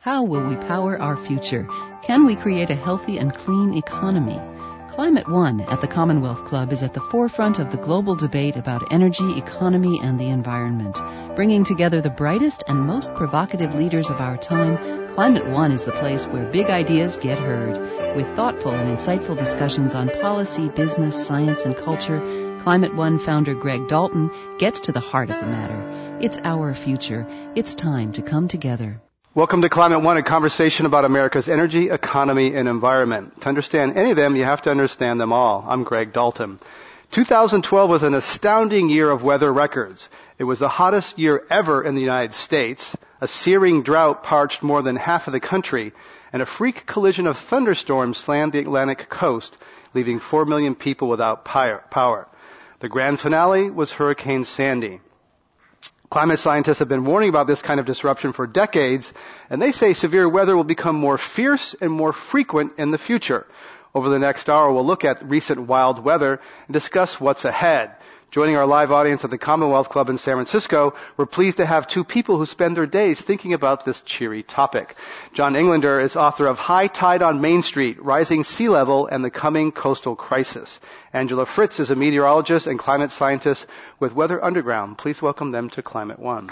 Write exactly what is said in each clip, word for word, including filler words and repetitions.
How will we power our future? Can we create a healthy and clean economy? Climate One at the Commonwealth Club is at the forefront of the global debate about energy, economy, and the environment. Bringing together the brightest and most provocative leaders of our time, Climate One is the place where big ideas get heard. With thoughtful and insightful discussions on policy, business, science, and culture, Climate One founder Greg Dalton gets to the heart of the matter. It's our future. It's time to come together. Welcome to Climate One, a conversation about America's energy, economy, and environment. To understand any of them, you have to understand them all. I'm Greg Dalton. two thousand twelve was an astounding year of weather records. It was the hottest year ever in the United States. A searing drought parched more than half of the country, and a freak collision of thunderstorms slammed the Atlantic coast, leaving four million people without power. The grand finale was Hurricane Sandy. Climate scientists have been warning about this kind of disruption for decades, and they say severe weather will become more fierce and more frequent in the future. Over the next hour, we'll look at recent wild weather and discuss what's ahead. Joining our live audience at the Commonwealth Club in San Francisco, we're pleased to have two people who spend their days thinking about this cheery topic. John Englander is author of High Tide on Main Street, Rising Sea Level and the Coming Coastal Crisis. Angela Fritz is a meteorologist and climate scientist with Weather Underground. Please welcome them to Climate One.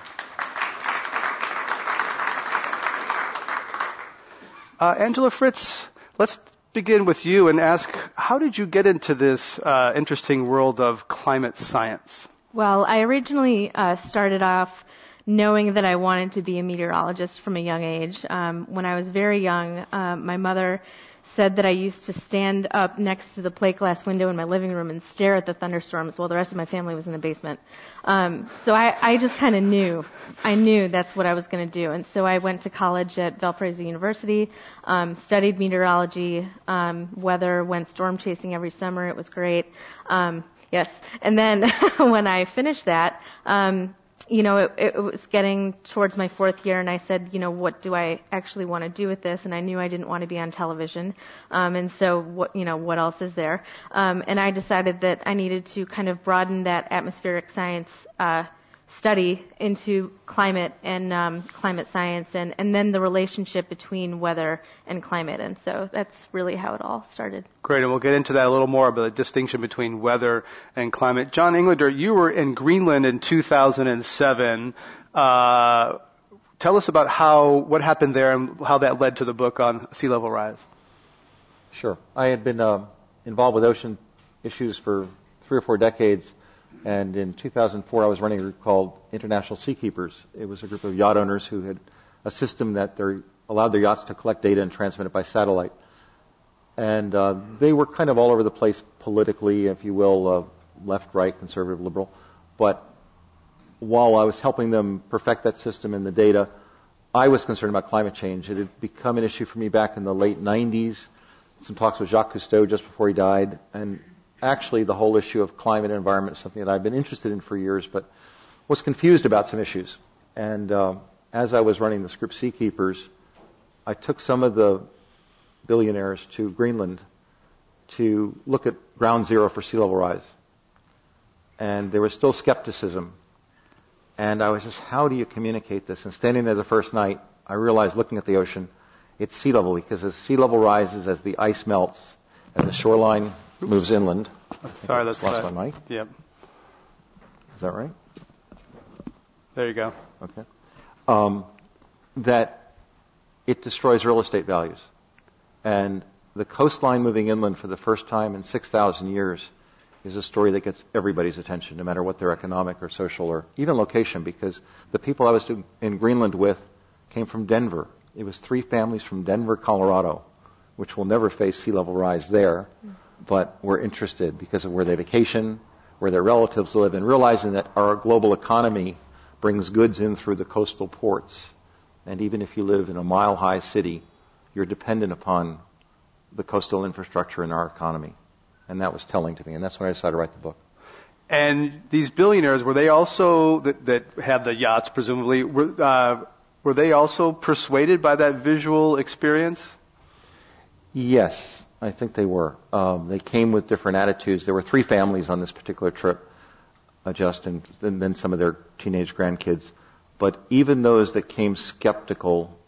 Uh, Angela Fritz, let's begin with you and ask, how did you get into this uh, interesting world of climate science? Well, I originally uh, started off knowing that I wanted to be a meteorologist from a young age. Um, when I was very young, uh, my mother said that I used to stand up next to the plate glass window in my living room and stare at the thunderstorms while the rest of my family was in the basement. Um, so I, I just kind of knew. I knew that's what I was going to do. And so I went to college at Valparaiso University, um, studied meteorology, um, weather, went storm chasing every summer. It was great. Um, yes. And then when I finished that, um, you know, it, it was getting towards my fourth year, and I said, you know, what do I actually want to do with this? And I knew I didn't want to be on television. Um, and so, what, you know, what else is there? Um, and I decided that I needed to kind of broaden that atmospheric science uh, study into climate and um, climate science, and, and then the relationship between weather and climate. And so that's really how it all started. Great, and we'll get into that a little more, about the distinction between weather and climate. John Englander, you were in Greenland in two thousand seven. Uh, tell us about how what happened there and how that led to the book on sea level rise. Sure. I had been uh, involved with ocean issues for three or four decades. And in two thousand four, I was running a group called International Seakeepers. It was a group of yacht owners who had a system that they allowed their yachts to collect data and transmit it by satellite. And uh, they were kind of all over the place politically, if you will, uh, left, right, conservative, liberal. But while I was helping them perfect that system and the data, I was concerned about climate change. It had become an issue for me back in the late nineties. Some talks with Jacques Cousteau just before he died. And actually, the whole issue of climate and environment is something that I've been interested in for years, but was confused about some issues. And uh, as I was running this group, Seakeepers, I took some of the billionaires to Greenland to look at ground zero for sea level rise. And there was still skepticism. And I was just, how do you communicate this? And standing there the first night, I realized, looking at the ocean, it's sea level, because as sea level rises, as the ice melts, and the shoreline moves inland. Sorry, that's lost that. my mic. Yep. Is that right? There you go. Okay. Um, that it destroys real estate values. And the coastline moving inland for the first time in six thousand years is a story that gets everybody's attention, no matter what their economic or social or even location, because the people I was in Greenland with came from Denver. It was three families from Denver, Colorado, which will never face sea level rise there, but were interested because of where they vacation, where their relatives live, and realizing that our global economy brings goods in through the coastal ports. And even if you live in a mile-high city, you're dependent upon the coastal infrastructure in our economy. And that was telling to me, and that's when I decided to write the book. And these billionaires, were they also, that, that had the yachts presumably, were, uh, were they also persuaded by that visual experience? Yes, I think they were. Um, they came with different attitudes. There were three families on this particular trip, uh, Justin, and then some of their teenage grandkids. But even those that came skeptical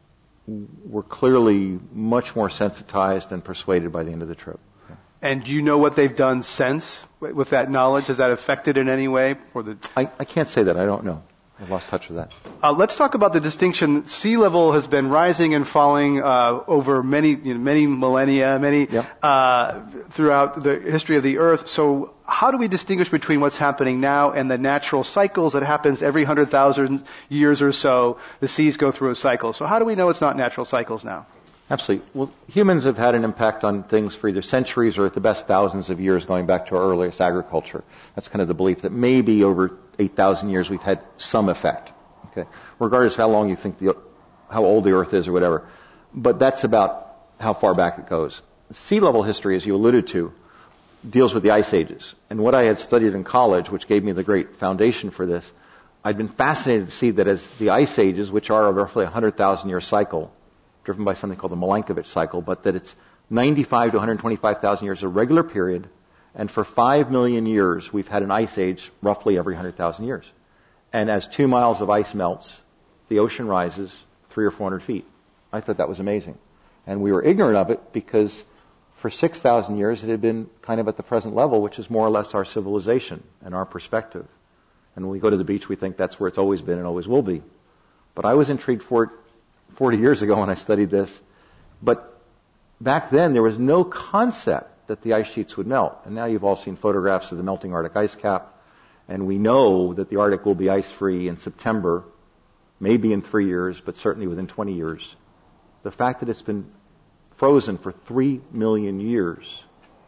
were clearly much more sensitized and persuaded by the end of the trip. And do you know what they've done since with that knowledge? Has that affected in any way? Or the I, I can't say that. I don't know. I've lost touch with that. Uh, let's talk about the distinction. Sea level has been rising and falling uh, over many, you know, many millennia, many Yep. uh, throughout the history of the Earth. So, how do we distinguish between what's happening now and the natural cycles that happens every hundred thousand years or so? The seas go through a cycle. So, how do we know it's not natural cycles now? Absolutely. Well, humans have had an impact on things for either centuries or at the best thousands of years, going back to our earliest agriculture. That's kind of the belief that maybe over eight thousand years we've had some effect. Okay, regardless of how long you think the, how old the Earth is or whatever. But that's about how far back it goes. Sea level history, as you alluded to, deals with the ice ages. And what I had studied in college, which gave me the great foundation for this, I'd been fascinated to see that as the ice ages, which are a roughly one hundred thousand year cycle, driven by something called the Milankovitch cycle, but that it's ninety-five to one hundred twenty-five thousand years, a regular period, and for five million years we've had an ice age roughly every one hundred thousand years. And as two miles of ice melts, the ocean rises three or four hundred feet. I thought that was amazing. And we were ignorant of it because for six thousand years it had been kind of at the present level, which is more or less our civilization and our perspective. And when we go to the beach, we think that's where it's always been and always will be. But I was intrigued for it forty years ago when I studied this. But back then, there was no concept that the ice sheets would melt. And now you've all seen photographs of the melting Arctic ice cap. And we know that the Arctic will be ice-free in September, maybe in three years, but certainly within twenty years. The fact that it's been frozen for three million years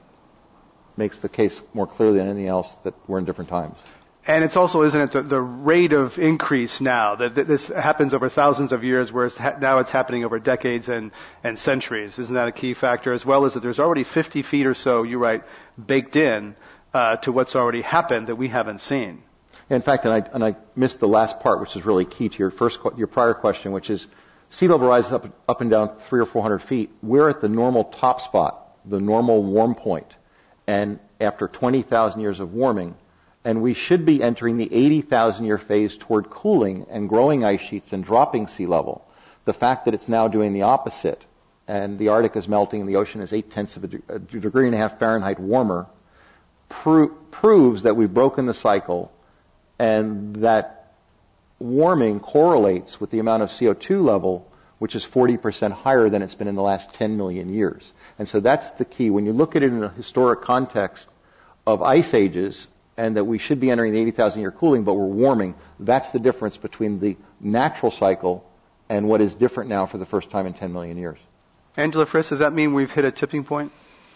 makes the case more clearly than anything else that we're in different times. And it's also, isn't it, the, the rate of increase now, that, that this happens over thousands of years, whereas ha- now it's happening over decades and, and centuries. Isn't that a key factor? As well as that there's already fifty feet or so, you're right, baked in uh, to what's already happened that we haven't seen. In fact, and I, and I missed the last part, which is really key to your first, your prior question, which is sea level rises up, up and down three or four hundred feet. We're at the normal top spot, the normal warm point. And after twenty thousand years of warming, and we should be entering the eighty thousand year phase toward cooling and growing ice sheets and dropping sea level. The fact that it's now doing the opposite, and the Arctic is melting and the ocean is eight-tenths of a, de- a degree and a half Fahrenheit warmer, pro- proves that we've broken the cycle, and that warming correlates with the amount of C O two level, which is forty percent higher than it's been in the last ten million years. And so that's the key. When you look at it in a historic context of ice ages, and that we should be entering the eighty thousand year cooling, but we're warming, that's the difference between the natural cycle and what is different now for the first time in ten million years. Angela Friss, does that mean we've hit a tipping point?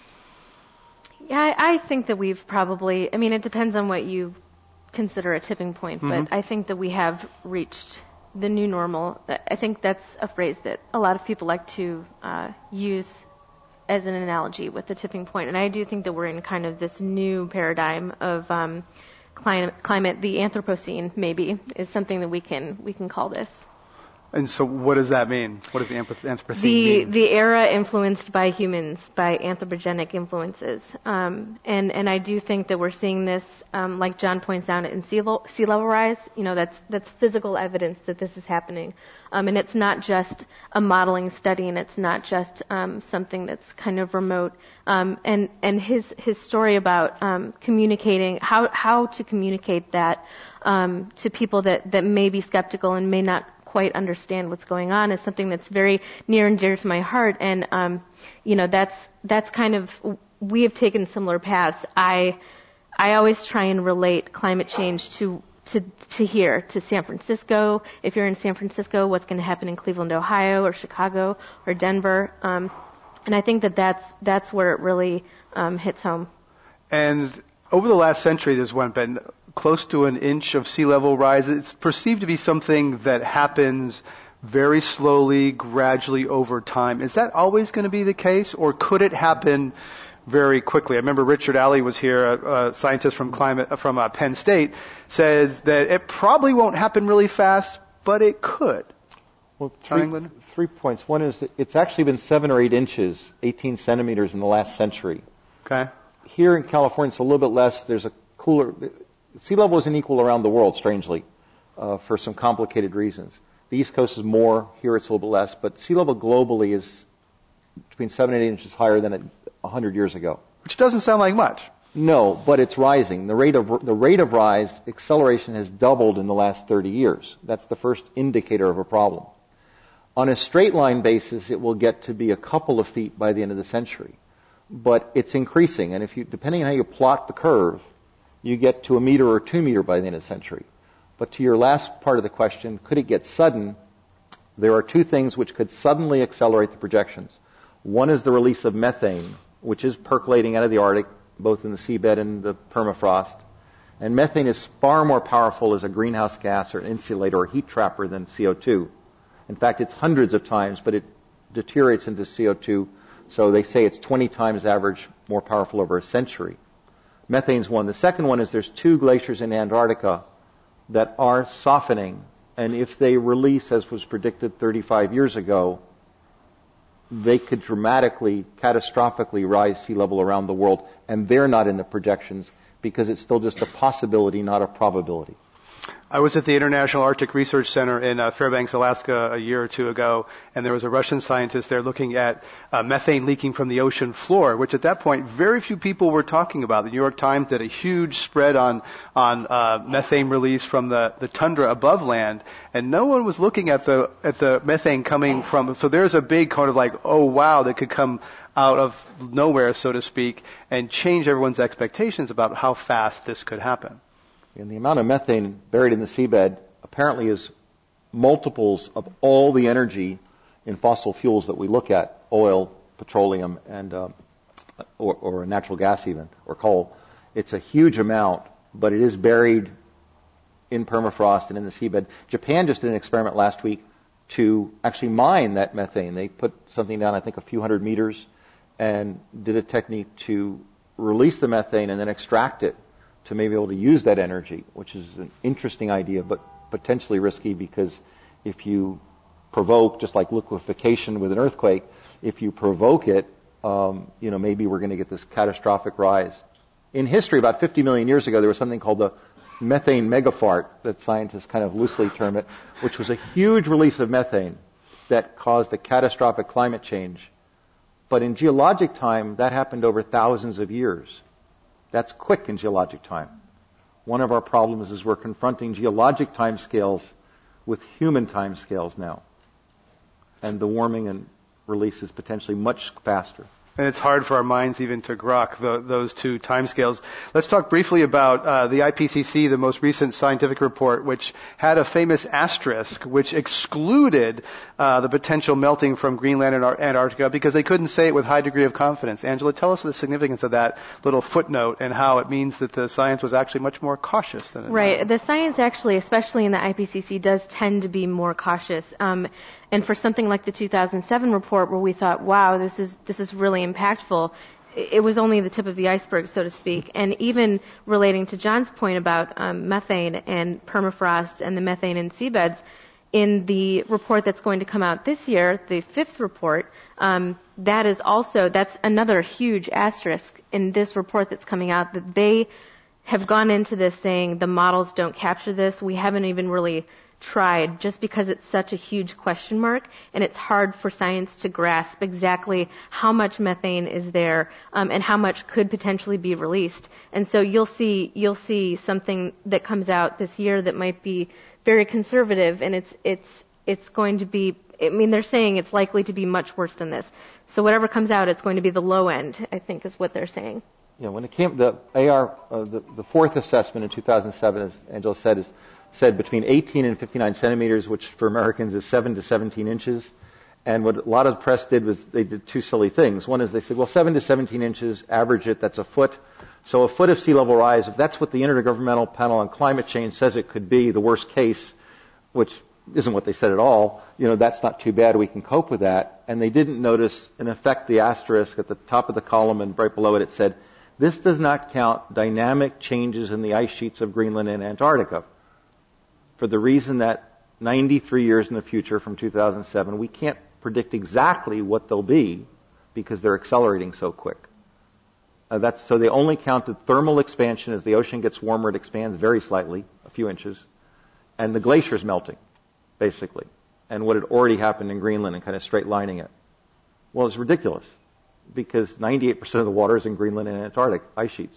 Yeah, I, I think that we've probably, I mean, it depends on what you consider a tipping point, Mm-hmm. but I think that we have reached the new normal. I think that's a phrase that a lot of people like to uh, use as an analogy with the tipping point. And I do think that we're in kind of this new paradigm of um, climate, climate. The Anthropocene, maybe, is something that we can we can call this. And so what does that mean? What does the Anthropocene The mean? the era influenced by humans, by anthropogenic influences. Um, and, and I do think that we're seeing this, um, like John points out, in sea level, sea level rise. You know, that's that's physical evidence that this is happening. Um, and it's not just a modeling study, and it's not just um, something that's kind of remote. Um, and and his his story about um, communicating, how how to communicate that um, to people that, that may be skeptical and may not quite understand what's going on is something that's very near and dear to my heart. And um, you know, that's that's kind of, we have taken similar paths. I I always try and relate climate change to to to here, to San Francisco. If you're in San Francisco, what's going to happen in Cleveland, Ohio, or Chicago, or Denver? Um, and I think that that's that's where it really um, hits home. And over the last century, there's one been close to an inch of sea level rise. It's perceived to be something that happens very slowly, gradually over time. Is that always going to be the case, or could it happen very quickly? I remember Richard Alley was here, a, a scientist from climate from uh, Penn State, said that it probably won't happen really fast, but it could. Well, three, three points. One is that it's actually been seven or eight inches, eighteen centimeters in the last century. Okay. Here in California, it's a little bit less. There's a cooler. Sea level isn't equal around the world, strangely, uh, for some complicated reasons. The East Coast is more. Here it's a little bit less. But sea level globally is between seven and eight inches higher than it one hundred years ago. Which doesn't sound like much. No, but it's rising. The rate of the rate of rise, acceleration has doubled in the last thirty years. That's the first indicator of a problem. On a straight line basis, it will get to be a couple of feet by the end of the century. But it's increasing, and if you, depending on how you plot the curve, you get to a meter or two meter by the end of the century. But to your last part of the question, could it get sudden? There are two things which could suddenly accelerate the projections. One is the release of methane, which is percolating out of the Arctic, both in the seabed and the permafrost. And methane is far more powerful as a greenhouse gas or an insulator or heat trapper than C O two. In fact, it's hundreds of times, but it deteriorates into C O two. So they say it's twenty times average more powerful over a century. Methane's one. The second one is there's two glaciers in Antarctica that are softening. And if they release, as was predicted thirty-five years ago, they could dramatically, catastrophically rise sea level around the world. And they're not in the projections because it's still just a possibility, not a probability. I was at the International Arctic Research Center in uh, Fairbanks, Alaska a year or two ago, and there was a Russian scientist there looking at uh, methane leaking from the ocean floor, which at that point very few people were talking about. The New York Times did a huge spread on on uh, methane release from the, the tundra above land, and no one was looking at the at the methane coming from. So there's a big kind of like, oh wow, that could come out of nowhere, so to speak, and change everyone's expectations about how fast this could happen. And the amount of methane buried in the seabed apparently is multiples of all the energy in fossil fuels that we look at, oil, petroleum, and uh, or, or natural gas even, or coal. It's a huge amount, but it is buried in permafrost and in the seabed. Japan just did an experiment last week to actually mine that methane. They put something down, I think, a few hundred meters, and did a technique to release the methane and then extract it to maybe be able to use that energy, which is an interesting idea, but potentially risky because if you provoke, just like liquefaction with an earthquake, if you provoke it, um, you know, maybe we're going to get this catastrophic rise. In history, about fifty million years ago, there was something called the methane megafart that scientists kind of loosely term it, which was a huge release of methane that caused a catastrophic climate change. But in geologic time, that happened over thousands of years. That's quick in geologic time. One of our problems is we're confronting geologic time scales with human time scales now. And the warming and release is potentially much faster. And it's hard for our minds even to grok the, those two timescales. Let's talk briefly about uh, the I P C C, the most recent scientific report, which had a famous asterisk, which excluded uh, the potential melting from Greenland and Antarctica because they couldn't say it with high degree of confidence. Angela, tell us the significance of that little footnote and how it means that the science was actually much more cautious than it Right. was. The science actually, especially in the I P C C, does tend to be more cautious. Um, And for something like the two thousand seven report where we thought, wow, this is this is really impactful, it was only the tip of the iceberg, so to speak. And even relating to John's point about um, methane and permafrost and the methane in seabeds, in the report that's going to come out this year, the fifth report, um, that is also, that's another huge asterisk in this report that's coming out, that they have gone into this saying the models don't capture this. We haven't even really tried, just because it's such a huge question mark and it's hard for science to grasp exactly how much methane is there um, and how much could potentially be released. And so you'll see you'll see something that comes out this year that might be very conservative, and it's it's it's going to be, I mean, they're saying it's likely to be much worse than this. So whatever comes out, it's going to be the low end, I think, is what they're saying. Yeah, when it came the A R, uh, the, the fourth assessment in two thousand seven, as Angela said, is said between eighteen and fifty-nine centimeters, which for Americans is seven to seventeen inches. And what a lot of the press did was they did two silly things. One is they said, well, seven to seventeen inches, average it, that's a foot. So a foot of sea level rise, if that's what the Intergovernmental Panel on Climate Change says it could be, the worst case, which isn't what they said at all, you know, that's not too bad, we can cope with that. And they didn't notice, in effect, the asterisk at the top of the column, and right below it it said, this does not count dynamic changes in the ice sheets of Greenland and Antarctica. For the reason that ninety-three years in the future from two thousand seven, we can't predict exactly what they'll be because they're accelerating so quick. Uh, that's, so they only counted thermal expansion. As the ocean gets warmer, it expands very slightly, a few inches, and the glaciers melting. basically, and what had already happened in Greenland and kind of straight lining it. Well, it's ridiculous because ninety-eight percent of the water is in Greenland and Antarctic ice sheets.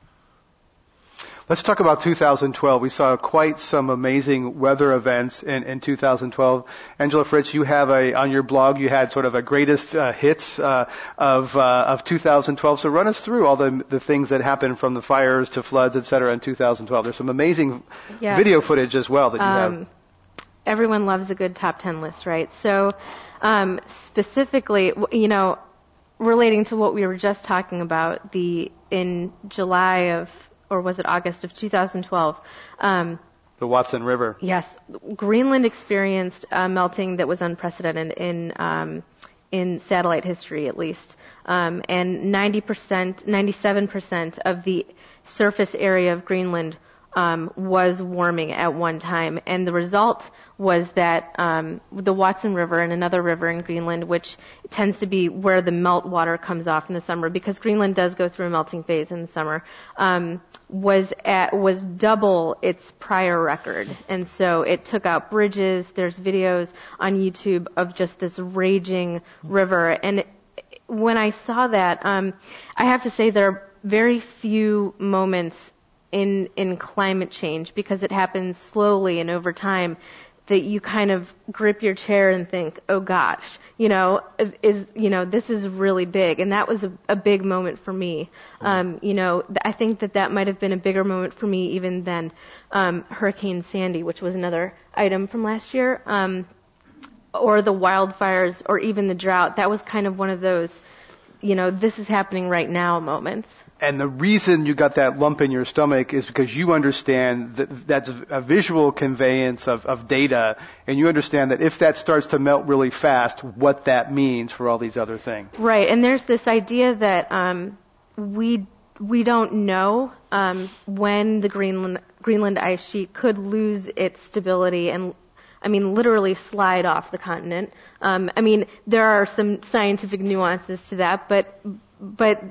Let's talk about two thousand twelve. We saw quite some amazing weather events in, in two thousand twelve. Angela Fritz, you have a, on your blog, you had sort of a greatest uh, hits uh, of uh, of two thousand twelve. So run us through all the the things that happened from the fires to floods, et cetera, in two thousand twelve. There's some amazing yeah. video footage as well that you um, have. Everyone loves a good top ten list, right? So um, specifically, you know, relating to what we were just talking about, the in July of or was it August of two thousand twelve? Um, the Watson River. Yes, Greenland experienced a melting that was unprecedented in um, in satellite history, at least. Um, and ninety percent, ninety-seven percent of the surface area of Greenland um, was warming at one time, and the result was that um, the Watson River and another river in Greenland, which tends to be where the melt water comes off in the summer, because Greenland does go through a melting phase in the summer, um, was at was double its prior record, and so it took out bridges. There's videos on YouTube of just this raging river, and it, when I saw that, um, I have to say there are very few moments in in climate change, because it happens slowly and over time, that you kind of grip your chair and think, oh gosh, you know, is, you know, this is really big. And that was a, a big moment for me. Um, you know, th- I think that that might have been a bigger moment for me even than um, Hurricane Sandy, which was another item from last year, um, or the wildfires, or even the drought. That was kind of one of those, you know, this is happening right now moments. And the reason you got that lump in your stomach is because you understand that that's a visual conveyance of, of data, and you understand that if that starts to melt really fast, what that means for all these other things. Right, and there's this idea that um, we we don't know um, when the Greenland Greenland ice sheet could lose its stability and, I mean, literally slide off the continent. Um, I mean, there are some scientific nuances to that, but but.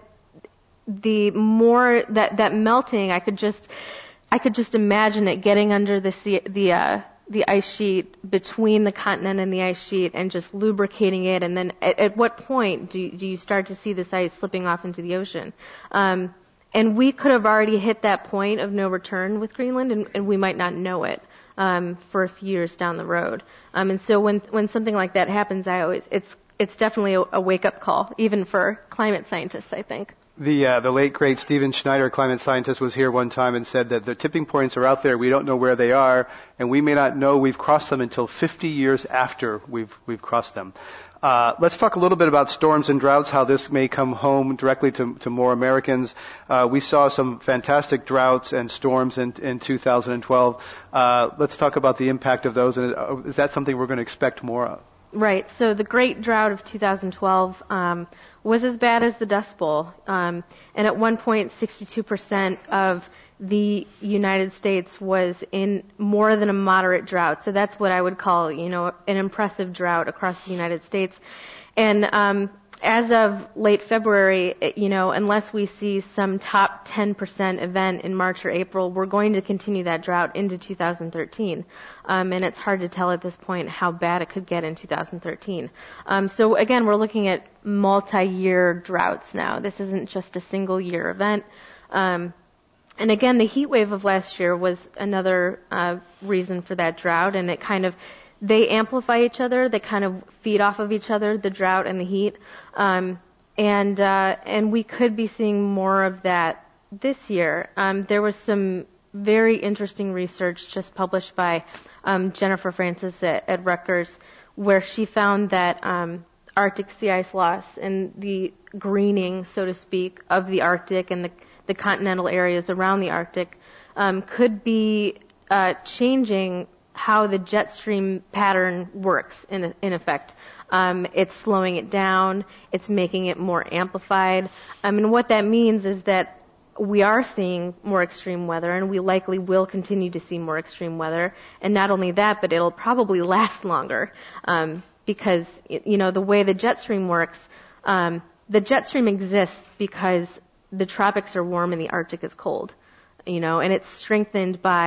The more that that melting, I could just I could just imagine it getting under the sea, the uh, the ice sheet between the continent and the ice sheet, and just lubricating it. And then at, at what point do you, do you start to see this ice slipping off into the ocean? Um, and we could have already hit that point of no return with Greenland, and, and we might not know it um, for a few years down the road. Um, and so when when something like that happens, I always it's it's definitely a, a wake up call, even for climate scientists, I think. The uh, the late, great Stephen Schneider, climate scientist, was here one time and said that the tipping points are out there. We don't know where they are, and we may not know we've crossed them until fifty years after we've we've crossed them. Uh, let's talk a little bit about storms and droughts, how this may come home directly to, to more Americans. Uh, we saw some fantastic droughts and storms in, in two thousand twelve. Uh, let's talk about the impact of those, and uh, is that something we're going to expect more of? Right. So the Great Drought of two thousand twelve um, was as bad as the Dust Bowl, um, and at one point, sixty-two percent of the United States was in more than a moderate drought. So that's what I would call, you know, an impressive drought across the United States. And um, as of late February, you know, unless we see some top ten percent event in March or April, we're going to continue that drought into two thousand thirteen. Um, and it's hard to tell at this point how bad it could get in two thousand thirteen. Um, so again, we're looking at multi-year droughts now. This isn't just a single year event. Um, and again, the heat wave of last year was another uh, reason for that drought, and it kind of they amplify each other. They kind of feed off of each other, the drought and the heat. Um, and uh, and we could be seeing more of that this year. Um, there was some very interesting research just published by um, Jennifer Francis at, at Rutgers, where she found that um, Arctic sea ice loss and the greening, so to speak, of the Arctic and the, the continental areas around the Arctic um, could be uh, changing how the jet stream pattern works in in effect. Um, it's slowing it down. It's making it more amplified. I mean, what that means is that we are seeing more extreme weather, and we likely will continue to see more extreme weather. And not only that, but it'll probably last longer um, because, you know, the way the jet stream works, um, the jet stream exists because the tropics are warm and the Arctic is cold, you know, and it's strengthened by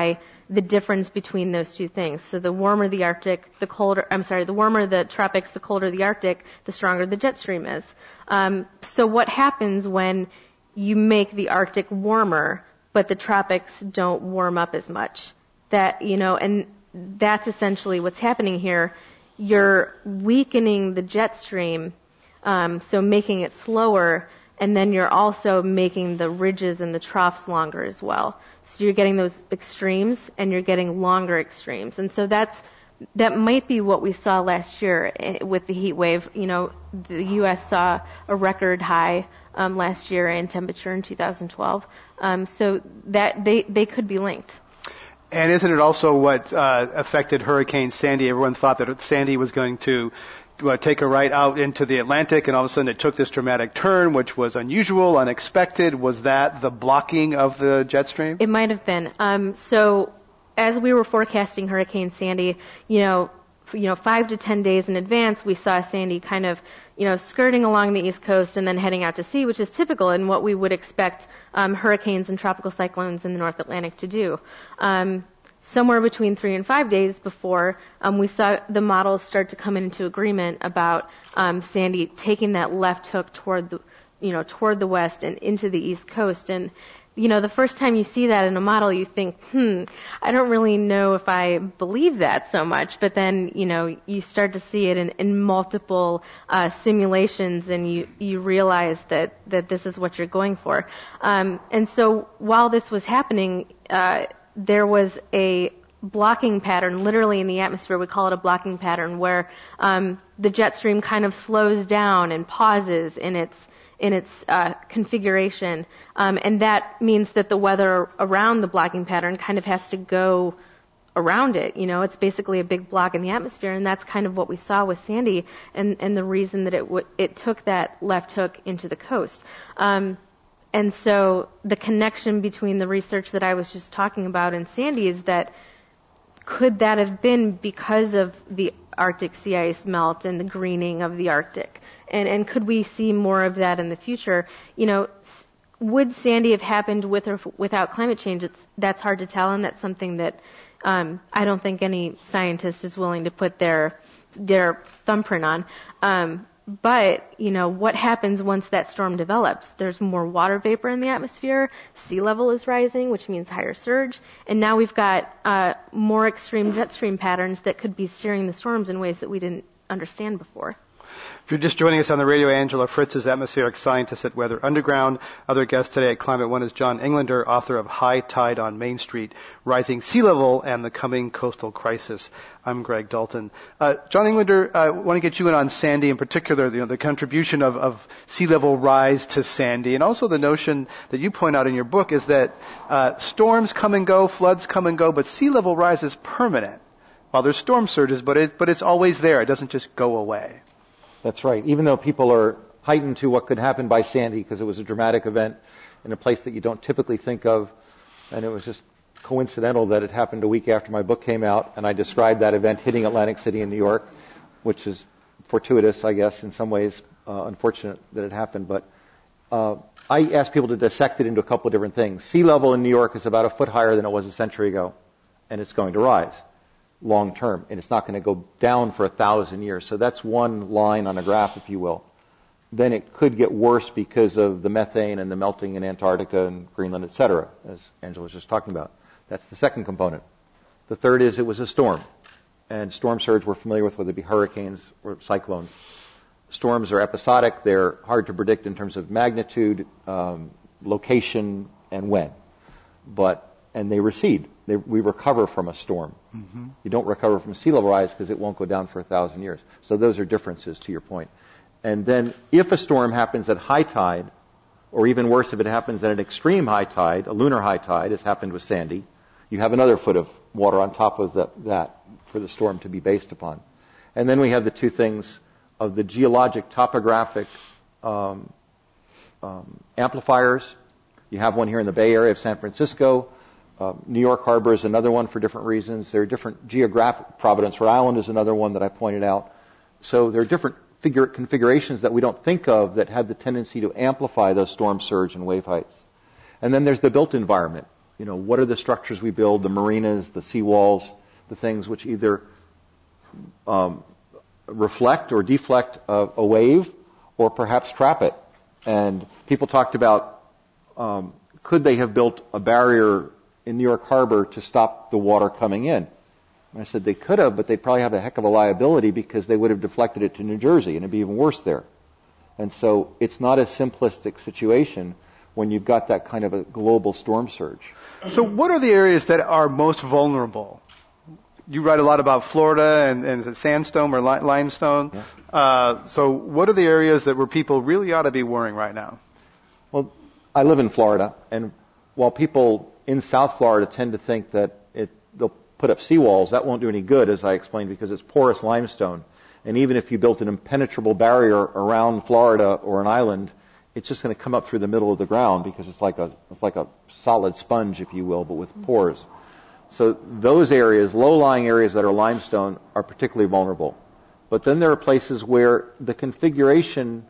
the difference between those two things. So the warmer the Arctic, the colder, I'm sorry, the warmer the tropics, the colder the Arctic, the stronger the jet stream is. Um, so what happens when you make the Arctic warmer, but the tropics don't warm up as much? That, you know, and that's essentially what's happening here. You're weakening the jet stream, um, so making it slower, and then you're also making the ridges and the troughs longer as well. So you're getting those extremes, and you're getting longer extremes. And so that's that might be what we saw last year with the heat wave. You know, the U S saw a record high um, last year in temperature in two thousand twelve. Um, so that they they could be linked. And isn't it also what uh, affected Hurricane Sandy? Everyone thought that Sandy was going to uh, take a right out into the Atlantic, and all of a sudden it took this dramatic turn, which was unusual, unexpected. Was that the blocking of the jet stream? It might have been. Um, so as we were forecasting Hurricane Sandy, you know, you know, five to ten days in advance, we saw Sandy kind of, you know, skirting along the East Coast and then heading out to sea, which is typical in what we would expect um, hurricanes and tropical cyclones in the North Atlantic to do. Um, somewhere between three and five days before, um, we saw the models start to come into agreement about um, Sandy taking that left hook toward the, you know, toward the west and into the East Coast. And you know, the first time you see that in a model, you think, hmm, I don't really know if I believe that so much. But then, you know, you start to see it in, in multiple uh, simulations, and you, you realize that, that this is what you're going for. Um, and so while this was happening, uh, there was a blocking pattern, literally in the atmosphere. We call it a blocking pattern, where um, the jet stream kind of slows down and pauses in its in its uh, configuration, um, and that means that the weather around the blocking pattern kind of has to go around it. You know, it's basically a big block in the atmosphere, and that's kind of what we saw with Sandy, and, and the reason that it w- it took that left hook into the coast. Um, and so the connection between the research that I was just talking about and Sandy is that could that have been because of the Arctic sea ice melt and the greening of the Arctic? And, and could we see more of that in the future? You know, would Sandy have happened with or without climate change? It's, that's hard to tell, and that's something that um, I don't think any scientist is willing to put their their thumbprint on. Um, but, you know, what happens once that storm develops? There's more water vapor in the atmosphere, sea level is rising, which means higher surge, and now we've got uh, more extreme jet stream patterns that could be steering the storms in ways that we didn't understand before. If you're just joining us on the radio, Angela Fritz is atmospheric scientist at Weather Underground. Other guest today at Climate One is John Englander, author of High Tide on Main Street, Rising Sea Level and the Coming Coastal Crisis. I'm Greg Dalton. Uh, John Englander, I uh, want to get you in on Sandy in particular, you know, the contribution of, of sea level rise to Sandy, and also the notion that you point out in your book is that uh, storms come and go, floods come and go, but sea level rise is permanent. Well, there's storm surges, but it, but it's always there. It doesn't just go away. That's right. Even though people are heightened to what could happen by Sandy because it was a dramatic event in a place that you don't typically think of, and it was just coincidental that it happened a week after my book came out, and I described that event hitting Atlantic City in New York, which is fortuitous, I guess, in some ways, uh, unfortunate that it happened. But uh, I asked people to dissect it into a couple of different things. Sea level in New York is about a foot higher than it was a century ago, and it's going to rise long term, and it's not going to go down for a thousand years. So that's one line on a graph, if you will. Then it could get worse because of the methane and the melting in Antarctica and Greenland, et cetera, as Angela was just talking about. That's the second component. The third is it was a storm, and storm surge we're familiar with, whether it be hurricanes or cyclones. Storms are episodic. They're hard to predict in terms of magnitude, um, location, and when. But and they recede. They, we recover from a storm. Mm-hmm. You don't recover from sea level rise because it won't go down for a thousand years. So those are differences to your point. And then if a storm happens at high tide, or even worse if it happens at an extreme high tide, a lunar high tide, as happened with Sandy, you have another foot of water on top of the, that for the storm to be based upon. And then we have the two things of the geologic topographic um, um, amplifiers. You have one here in the Bay Area of San Francisco. Uh, New York Harbor is another one for different reasons. There are different geographic, Providence, Rhode Island is another one that I pointed out. So there are different figure, configurations that we don't think of that have the tendency to amplify those storm surge and wave heights. And then there's the built environment. you know, what are the structures we build, the marinas, the seawalls, the things which either um, reflect or deflect a, a wave or perhaps trap it. And people talked about um, could they have built a barrier in New York Harbor to stop the water coming in? And I said they could have, but they'd probably have a heck of a liability because they would have deflected it to New Jersey, and it'd be even worse there. And so it's not a simplistic situation when you've got that kind of a global storm surge. So what are the areas that are most vulnerable? You write a lot about Florida and, and is it sandstone or li- limestone. Yes. Uh, so what are the areas that where people really ought to be worrying right now? Well, I live in Florida, and while people in South Florida tend to think that it, they'll put up seawalls, that won't do any good, as I explained, because it's porous limestone. And even if you built an impenetrable barrier around Florida or an island, it's just going to come up through the middle of the ground because it's like a it's like a solid sponge, if you will, but with pores. So those areas, low-lying areas that are limestone, are particularly vulnerable. But then there are places where the configuration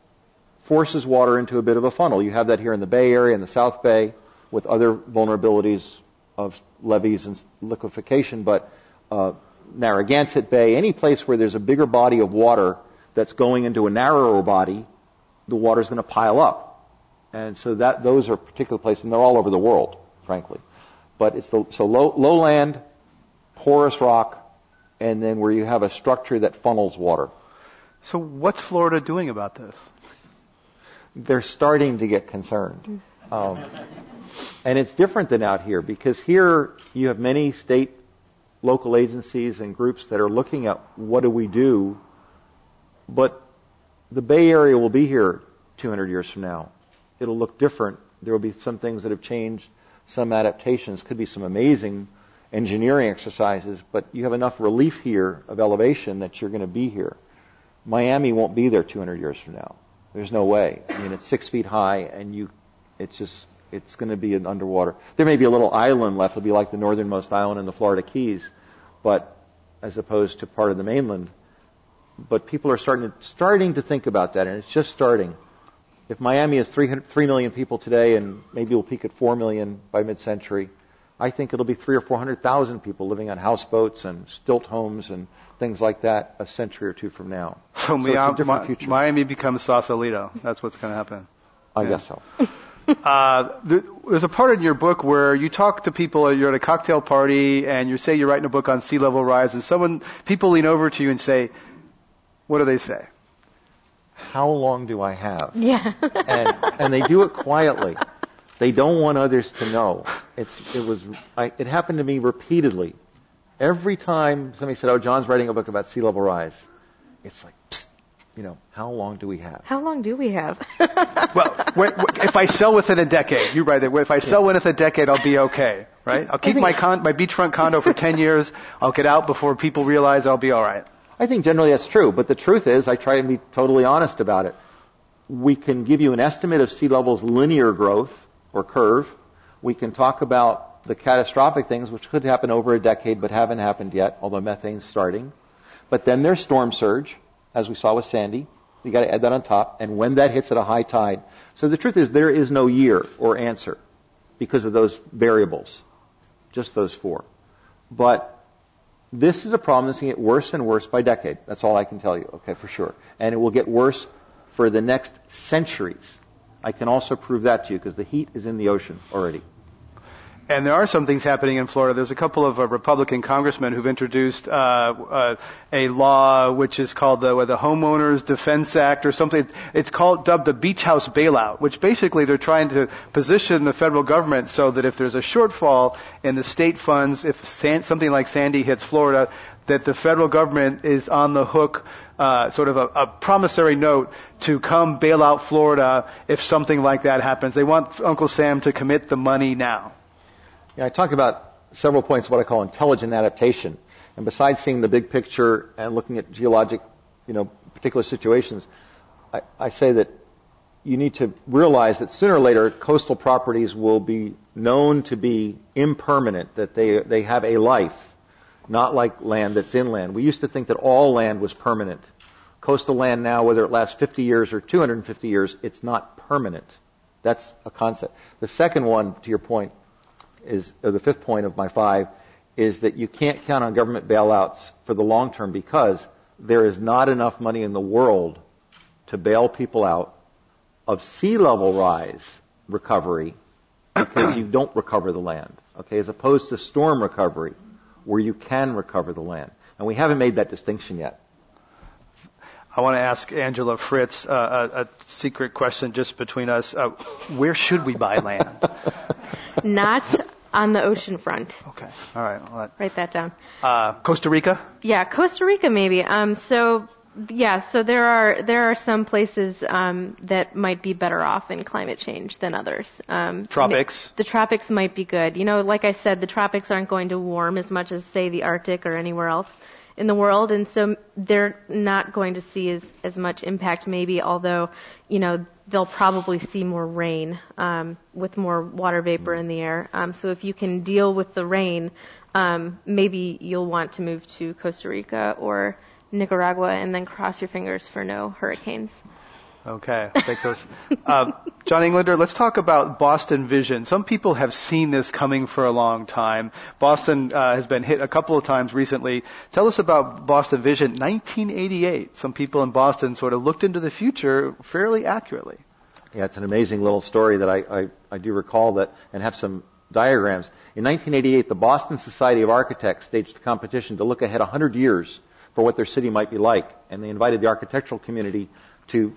forces water into a bit of a funnel. You have that here in the Bay Area, in the South Bay, with other vulnerabilities of levees and liquefaction. But uh, Narragansett Bay, any place where there's a bigger body of water that's going into a narrower body, the water's going to pile up. And so that those are particular places, and they're all over the world, frankly. But it's the so low, lowland, porous rock, and then where you have a structure that funnels water. So what's Florida doing about this? They're starting to get concerned. Um, and it's different than out here, because here you have many state, local agencies and groups that are looking at what do we do, but the Bay Area will be here two hundred years from now. It'll look different. There will be some things that have changed, some adaptations, could be some amazing engineering exercises, but you have enough relief here of elevation that you're going to be here. Miami won't be there two hundred years from now. There's no way. I mean, it's six feet high, and you, it's just, it's going to be an underwater. There may be a little island left. It'll be like the northernmost island in the Florida Keys, but as opposed to part of the mainland. But people are starting to, starting to think about that, and it's just starting. If Miami is three million people today, and maybe we'll peak at four million by mid-century, I think it'll be three or four hundred thousand people living on houseboats and stilt homes and things like that a century or two from now. So, so Miami, it's a different future. Miami becomes Sausalito. That's what's going to happen. I yeah. guess so. uh, there's a part in your book where you talk to people. You're at a cocktail party, and you say you're writing a book on sea level rise, and someone, people lean over to you and say, what do they say? How long do I have? Yeah. and, and they do it quietly. They don't want others to know. It's, it was, I, it happened to me repeatedly. Every time somebody said, oh, John's writing a book about sea level rise, it's like, psst, you know, how long do we have? How long do we have? Well, if I sell within a decade, you write it. If I sell yeah. within a decade, I'll be okay, right? I'll keep my con- my beachfront condo for ten years. I'll get out before people realize I'll be all right. I think generally that's true, but the truth is, I try to be totally honest about it. We can give you an estimate of sea level's linear growth or curve. We can talk about the catastrophic things, which could happen over a decade but haven't happened yet, although methane's starting. But then there's storm surge, as we saw with Sandy. You got to add that on top, and when that hits at a high tide. So the truth is, there is no year or answer because of those variables, just those four. But this is a problem that's going to get worse and worse by decade. That's all I can tell you, okay, for sure. And it will get worse for the next centuries. I can also prove that to you because the heat is in the ocean already. And there are some things happening in Florida. There's a couple of uh, Republican congressmen who've introduced uh, uh, a law which is called the, uh, the Homeowners Defense Act or something. It's called dubbed the Beach House Bailout, which basically they're trying to position the federal government so that if there's a shortfall in the state funds, if san- something like Sandy hits Florida, that the federal government is on the hook, uh, sort of a, a promissory note to come bail out Florida if something like that happens. They want Uncle Sam to commit the money now. Yeah, I talk about several points of what I call intelligent adaptation. And besides seeing the big picture and looking at geologic, you know, particular situations, I, I say that you need to realize that sooner or later coastal properties will be known to be impermanent, that they they have a life, not like land that's inland. We used to think that all land was permanent. Coastal land now, whether it lasts fifty years or two hundred fifty years, it's not permanent. That's a concept. The second one, to your point, is, or the fifth point of my five, is that you can't count on government bailouts for the long term because there is not enough money in the world to bail people out of sea level rise recovery because you don't recover the land, okay, as opposed to storm recovery where you can recover the land. And we haven't made that distinction yet. I want to ask Angela Fritz uh, a, a secret question just between us. Uh, where should we buy land? Not on the ocean front. Okay. All right. Well, that, Write that down. Uh, Costa Rica? Yeah, Costa Rica maybe. Um, so yeah, so there are there are some places um, that might be better off in climate change than others. Um, tropics. The tropics might be good. You know, like I said, the tropics aren't going to warm as much as say the Arctic or anywhere else in the world, and so they're not going to see as, as much impact maybe, although, you know, they'll probably see more rain um, with more water vapor in the air. Um, so if you can deal with the rain, um, maybe you'll want to move to Costa Rica or Nicaragua and then cross your fingers for no hurricanes. Okay, I'll take those. uh, John Englander, let's talk about Boston Vision. Some people have seen this coming for a long time. Boston uh, has been hit a couple of times recently. Tell us about Boston Vision. nineteen eighty-eight, some people in Boston sort of looked into the future fairly accurately. Yeah, it's an amazing little story that I, I, I do recall that and have some diagrams. In nineteen eighty-eight, the Boston Society of Architects staged a competition to look ahead one hundred years for what their city might be like, and they invited the architectural community to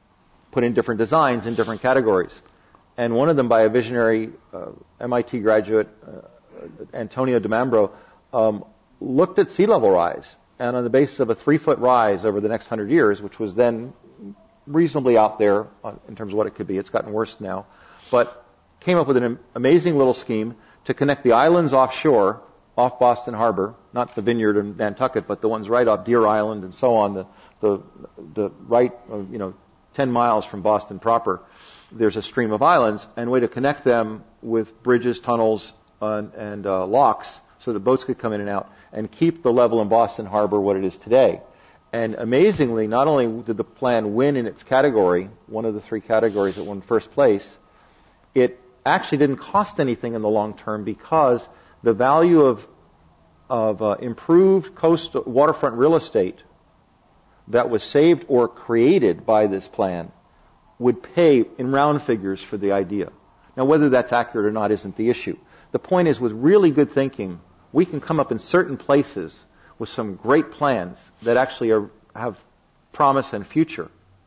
put in different designs in different categories. And one of them by a visionary uh, M I T graduate, uh, Antonio DiMambro, um, looked at sea level rise. And on the basis of a three-foot rise over the next hundred years, which was then reasonably out there in terms of what it could be, it's gotten worse now, but came up with an amazing little scheme to connect the islands offshore, off Boston Harbor, not the Vineyard in Nantucket, but the ones right off Deer Island and so on, the, the, the right, you know, ten miles from Boston proper, there's a stream of islands, and a way to connect them with bridges, tunnels, uh, and uh, locks so that boats could come in and out and keep the level in Boston Harbor what it is today. And amazingly, not only did the plan win in its category, one of the three categories that won first place, it actually didn't cost anything in the long term because the value of, of uh, improved coastal waterfront real estate that was saved or created by this plan would pay in round figures for the idea. Now, whether that's accurate or not isn't the issue. The point is, with really good thinking, we can come up in certain places with some great plans that actually are, have promise and future.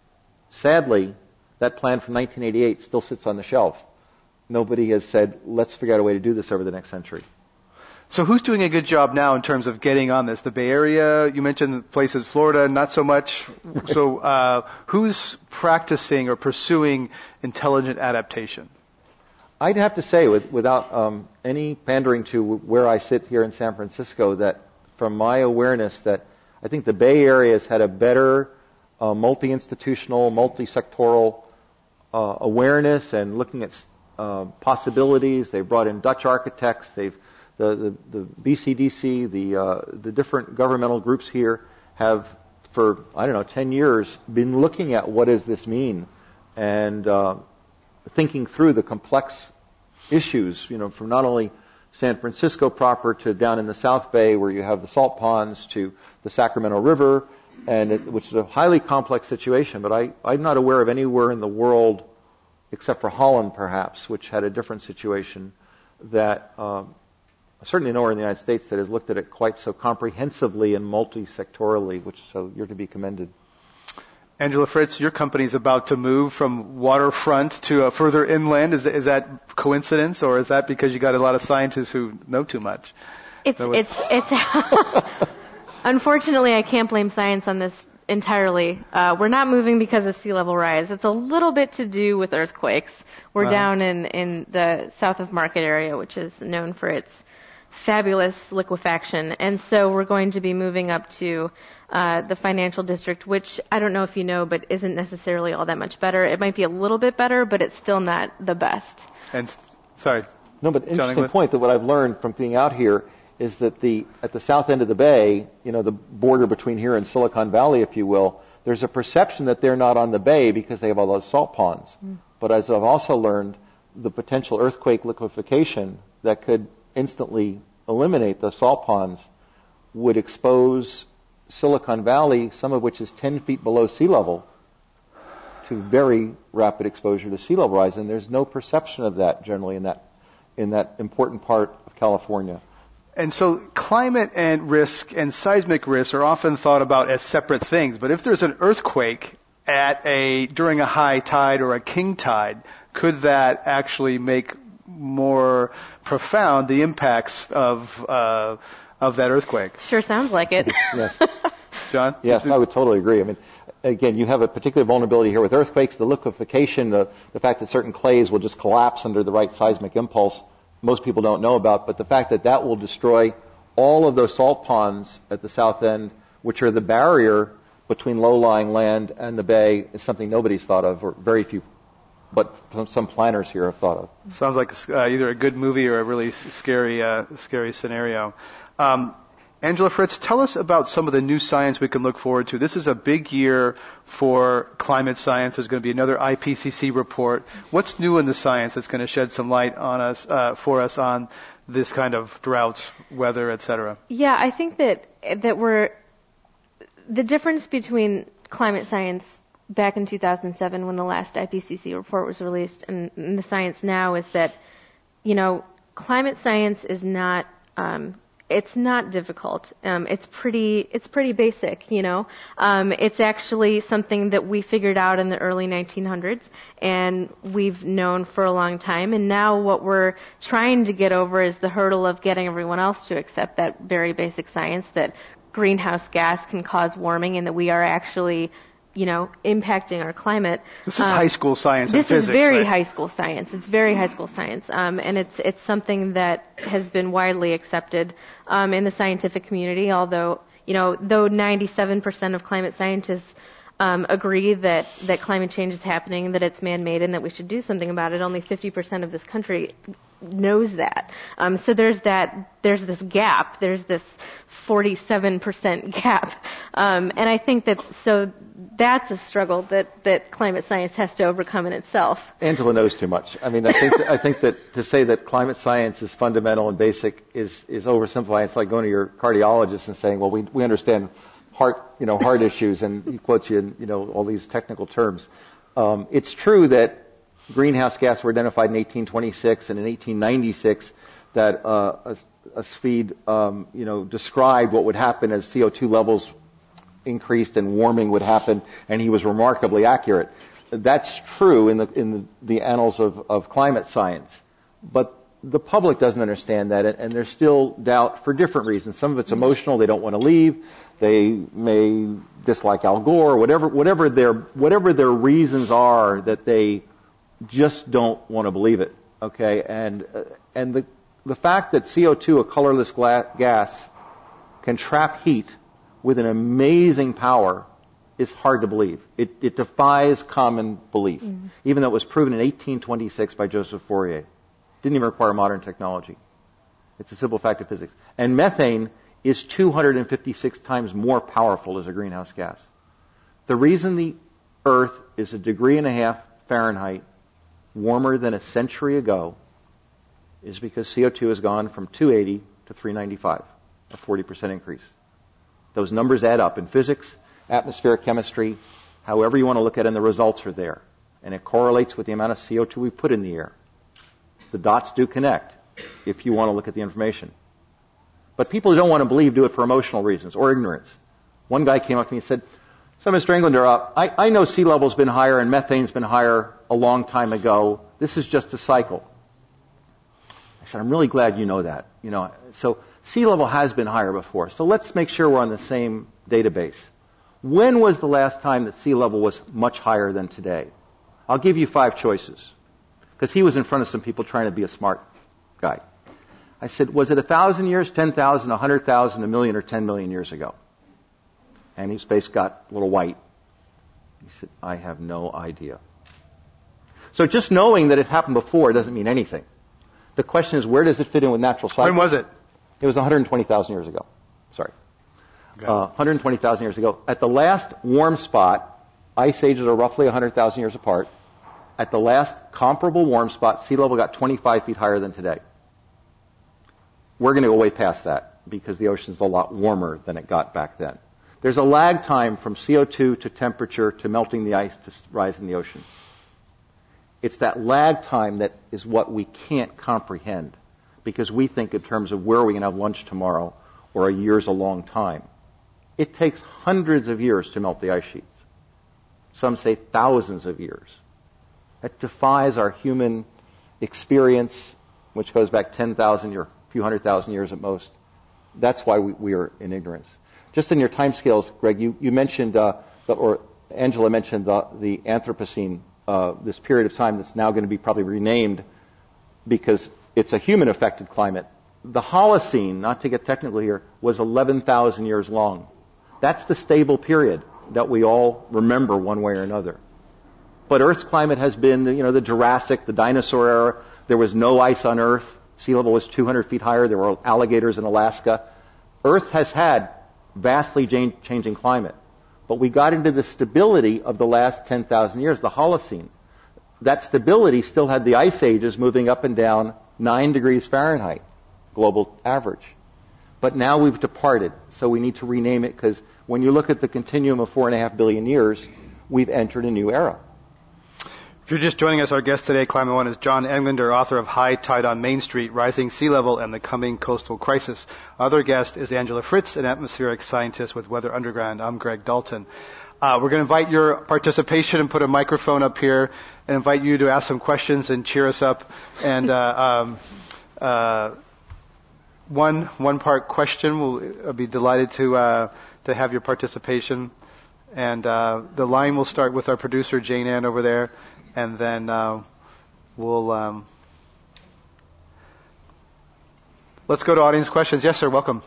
Sadly, that plan from nineteen eighty-eight still sits on the shelf. Nobody has said, let's figure out a way to do this over the next century. So who's doing a good job now in terms of getting on this? The Bay Area, you mentioned places, Florida, not so much. So uh, who's practicing or pursuing intelligent adaptation? I'd have to say, with, without um, any pandering to where I sit here in San Francisco, that from my awareness that I think the Bay Area has had a better uh, multi-institutional, multi-sectoral uh, awareness and looking at uh, possibilities. They've brought in Dutch architects. They've The, the, the B C D C, the, uh, the different governmental groups here have, for, I don't know, ten years, been looking at what does this mean and uh, thinking through the complex issues, you know, from not only San Francisco proper to down in the South Bay where you have the salt ponds to the Sacramento River, and it, which is a highly complex situation. But I, I'm not aware of anywhere in the world, except for Holland perhaps, which had a different situation, that... Um, certainly nowhere in the United States that has looked at it quite so comprehensively and multi-sectorally, which so you're to be commended. Angela Fritz, your company is about to move from waterfront to uh, further inland. Is, is that coincidence, or is that because you got a lot of scientists who know too much? It's it's it's. Unfortunately, I can't blame science on this entirely. Uh, we're not moving because of sea level rise. It's a little bit to do with earthquakes. We're uh-huh. down in in the south of Market area, which is known for its fabulous liquefaction, and so we're going to be moving up to uh, the financial district, which I don't know if you know, but isn't necessarily all that much better. It might be a little bit better, but it's still not the best. And sorry, no, but interesting point that what I've learned from being out here is that the at the south end of the bay, you know, the border between here and Silicon Valley, if you will, there's a perception that they're not on the bay because they have all those salt ponds. Mm. But as I've also learned, the potential earthquake liquefaction that could instantly eliminate the salt ponds would expose Silicon Valley, some of which is ten feet below sea level, to very rapid exposure to sea level rise, and there's no perception of that generally in that in that important part of California. And so climate and risk and seismic risk are often thought about as separate things, but if there's an earthquake at a during a high tide or a king tide, could that actually make more profound the impacts of uh, of that earthquake? Sure sounds like it. Yes. John? Yes, I would totally agree. I mean, again, you have a particular vulnerability here with earthquakes, the liquefaction, the, the fact that certain clays will just collapse under the right seismic impulse, most people don't know about, but the fact that that will destroy all of those salt ponds at the south end, which are the barrier between low-lying land and the bay, is something nobody's thought of, or very few, but some, some planners here have thought of. Sounds like uh, either a good movie or a really scary, uh, scary scenario. Um, Angela Fritz, tell us about some of the new science we can look forward to. This is a big year for climate science. There's going to be another I P C C report. What's new in the science that's going to shed some light on us, uh, for us on this kind of droughts, weather, et cetera? Yeah, I think that that we're the difference between climate science back in two thousand seven when the last I P C C report was released and, and the science now is that, you know, climate science is not um, It's not difficult. Um, it's pretty. It's pretty basic, you know. Um, it's actually something that we figured out in the early nineteen hundreds, and we've known for a long time. And now, what we're trying to get over is the hurdle of getting everyone else to accept that very basic science that greenhouse gas can cause warming, and that we are actually, you know, impacting our climate. This is um, high school science and this physics, is very right? high school science. It's very high school science, um, and it's it's something that has been widely accepted um, in the scientific community. Although, you know, though ninety-seven percent of climate scientists um, agree that that climate change is happening, that it's man-made, and that we should do something about it, only fifty percent of this country knows that. Um, so there's that. There's this gap. There's this forty-seven percent gap, um, and I think that so. That's a struggle that, that climate science has to overcome in itself. Angela knows too much. I mean, I think I think that to say that climate science is fundamental and basic is is oversimplifying. It's like going to your cardiologist and saying, "Well, we we understand heart you know heart issues," and he quotes you in you know all these technical terms. Um, it's true that greenhouse gas were identified in eighteen twenty-six and in eighteen ninety-six that uh, a, a S P E D um, you know described what would happen as C O two levels increased and warming would happen, and he was remarkably accurate. That's true in the in the, the annals of, of climate science, but the public doesn't understand that, and there's still doubt for different reasons. Some of it's emotional; they don't want to leave. They may dislike Al Gore, whatever whatever their whatever their reasons are that they just don't want to believe it. Okay, and uh, and the the fact that C O two, a colorless gla- gas, can trap heat with an amazing power is hard to believe. It, it defies common belief, mm-hmm. even though it was proven in eighteen twenty-six by Joseph Fourier. Didn't even require modern technology. It's a simple fact of physics. And methane is two hundred fifty-six times more powerful as a greenhouse gas. The reason the Earth is a degree and a half Fahrenheit warmer than a century ago is because C O two has gone from two eighty to three ninety-five, a forty percent increase. Those numbers add up in physics, atmospheric chemistry, however you want to look at it, and the results are there. And it correlates with the amount of C O two we put in the air. The dots do connect if you want to look at the information. But people who don't want to believe do it for emotional reasons or ignorance. One guy came up to me and said, so Mister Englander, uh, I, I know sea level's been higher and methane's been higher a long time ago. This is just a cycle. I said, I'm really glad you know that. You know, so sea level has been higher before, so let's make sure we're on the same database. When was the last time that sea level was much higher than today? I'll give you five choices, because he was in front of some people trying to be a smart guy. I said, was it one thousand years, ten thousand, one hundred thousand, a million, or ten million years ago? And his face got a little white. He said, I have no idea. So just knowing that it happened before doesn't mean anything. The question is, where does it fit in with natural cycles? When was it? It was one hundred twenty thousand years ago. Sorry. Okay. Uh, one hundred twenty thousand years ago. At the last warm spot, ice ages are roughly one hundred thousand years apart. At the last comparable warm spot, sea level got twenty-five feet higher than today. We're going to go way past that because the ocean's a lot warmer than it got back then. There's a lag time from C O two to temperature to melting the ice to rise in the ocean. It's that lag time that is what we can't comprehend because we think in terms of where are we going to have lunch tomorrow or a year's a long time. It takes hundreds of years to melt the ice sheets. Some say thousands of years. That defies our human experience, which goes back ten thousand or a few hundred thousand years at most. That's why we, we are in ignorance. Just in your timescales, Greg, you, you mentioned, uh, the, or Angela mentioned the, the Anthropocene, uh, this period of time that's now going to be probably renamed because it's a human-affected climate. The Holocene, not to get technical here, was eleven thousand years long. That's the stable period that we all remember one way or another. But Earth's climate has been, you know, the Jurassic, the dinosaur era. There was no ice on Earth. Sea level was two hundred feet higher. There were alligators in Alaska. Earth has had vastly changing climate. But we got into the stability of the last ten thousand years, the Holocene. That stability still had the ice ages moving up and down nine degrees Fahrenheit, global average. But now we've departed, so we need to rename it because when you look at the continuum of four and a half billion years, we've entered a new era. If you're just joining us, our guest today, Climate One, is John Englander, author of High Tide on Main Street, Rising Sea Level and the Coming Coastal Crisis. Other guest is Angela Fritz, an atmospheric scientist with Weather Underground. I'm Greg Dalton. Uh, we're going to invite your participation and put a microphone up here and invite you to ask some questions and cheer us up. And uh, um, uh, one one part question, we'll be delighted to uh, to have your participation. And uh, the line will start with our producer, Jane Ann, over there. And then uh, we'll, um, let's go to audience questions. Yes, sir, welcome.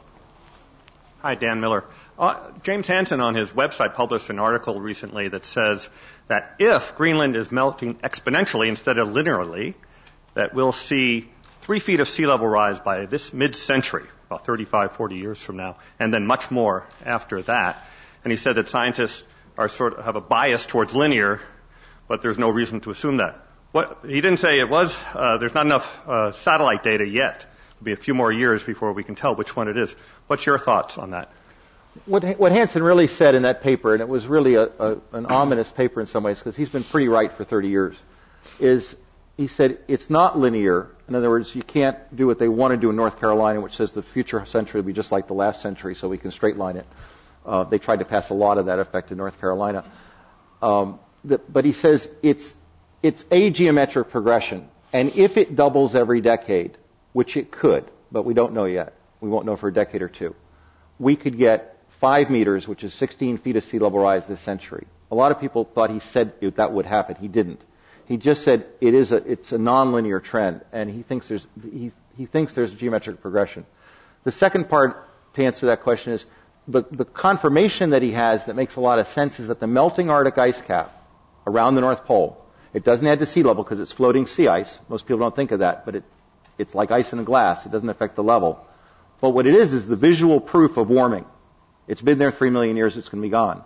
Hi, Dan Miller. Uh, James Hansen on his website published an article recently that says that if Greenland is melting exponentially instead of linearly, that we'll see three feet of sea level rise by this mid-century, about thirty-five, forty years from now, and then much more after that. And he said that scientists are sort of have a bias towards linear, but there's no reason to assume that. What he didn't say it was, uh, there's not enough uh, satellite data yet. It'll be a few more years before we can tell which one it is. What's your thoughts on that? What, what Hansen really said in that paper, and it was really a, a, an ominous paper in some ways because he's been pretty right for thirty years, is he said it's not linear. In other words, you can't do what they want to do in North Carolina, which says the future century will be just like the last century, so we can straight line it. Uh, they tried to pass a lot of that effect in North Carolina. Um, the, but he says it's it's a geometric progression, and if it doubles every decade, which it could, but we don't know yet, we won't know for a decade or two, we could get five meters, which is sixteen feet of sea level rise this century. A lot of people thought he said that would happen. He didn't. He just said it is a it's a nonlinear trend, and he thinks there's he he thinks there's a geometric progression. The second part to answer that question is the the confirmation that he has that makes a lot of sense is that the melting Arctic ice cap around the North Pole, it doesn't add to sea level because it's floating sea ice. Most people don't think of that, but it it's like ice in a glass. It doesn't affect the level. But what it is is the visual proof of warming. It's been there three million years. It's going to be gone.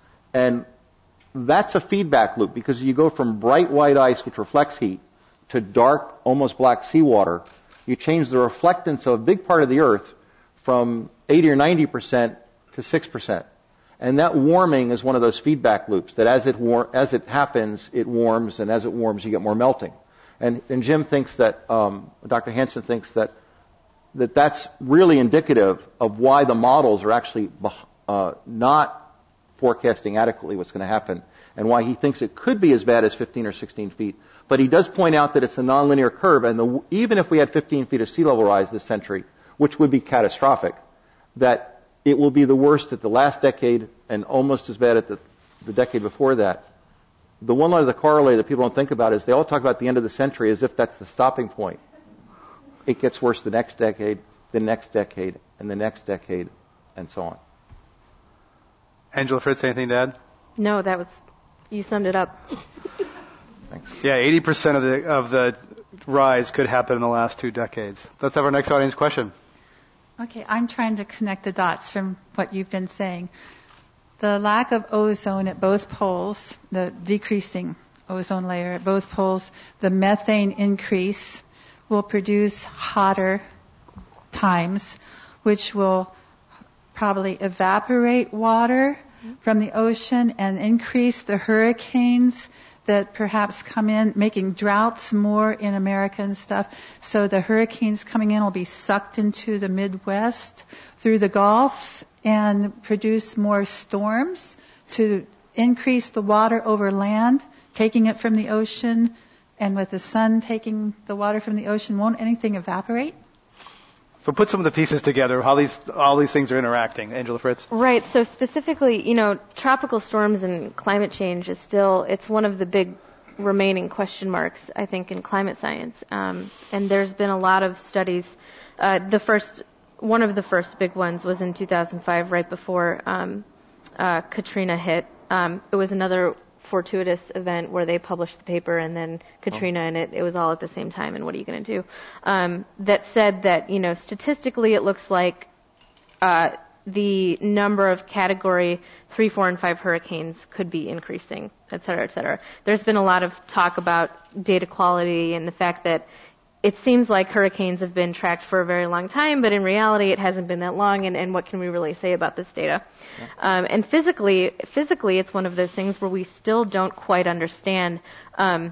And that's a feedback loop because you go from bright white ice, which reflects heat, to dark, almost black seawater. You change the reflectance of a big part of the Earth from eighty or ninety percent to six percent. And that warming is one of those feedback loops that as it war- as it happens, it warms, and as it warms, you get more melting. And, and Jim thinks that, um, Doctor Hansen thinks that that that's really indicative of why the models are actually uh, not forecasting adequately what's going to happen, and why he thinks it could be as bad as fifteen or sixteen feet. But he does point out that it's a nonlinear curve, and the, even if we had fifteen feet of sea level rise this century, which would be catastrophic, that it will be the worst at the last decade and almost as bad at the, the decade before that. The one line of the corollary that people don't think about is they all talk about the end of the century as if that's the stopping point. It gets worse the next decade, the next decade, and the next decade, and so on. Angela Fritz, anything to add? No, that was, you summed it up. Thanks. Yeah, eighty percent of the of the rise could happen in the last two decades. Let's have our next audience question. Okay, I'm trying to connect the dots from what you've been saying. The lack of ozone at both poles, the decreasing ozone layer at both poles, the methane increase will produce hotter times, which will probably evaporate water from the ocean and increase the hurricanes that perhaps come in, making droughts more in America and stuff. So the hurricanes coming in will be sucked into the Midwest through the Gulf and produce more storms to increase the water over land, taking it from the ocean. And with the sun taking the water from the ocean, won't anything evaporate? So put some of the pieces together, how these, all these things are interacting. Angela Fritz? Right. So specifically, you know, tropical storms and climate change is still, it's one of the big remaining question marks, I think, in climate science. Um, and there's been a lot of studies. Uh, the first, one of the first big ones was in two thousand five, right before um, uh, Katrina hit. Um, it was another fortuitous event where they published the paper and then Katrina oh. and it, it was all at the same time, and what are you going to do? Um, that said that, you know, statistically it looks like uh, the number of category three, four, and five hurricanes could be increasing, et cetera, et cetera. There's been a lot of talk about data quality and the fact that it seems like hurricanes have been tracked for a very long time, but in reality it hasn't been that long, and, and what can we really say about this data? Yeah. Um, and physically, physically it's one of those things where we still don't quite understand um,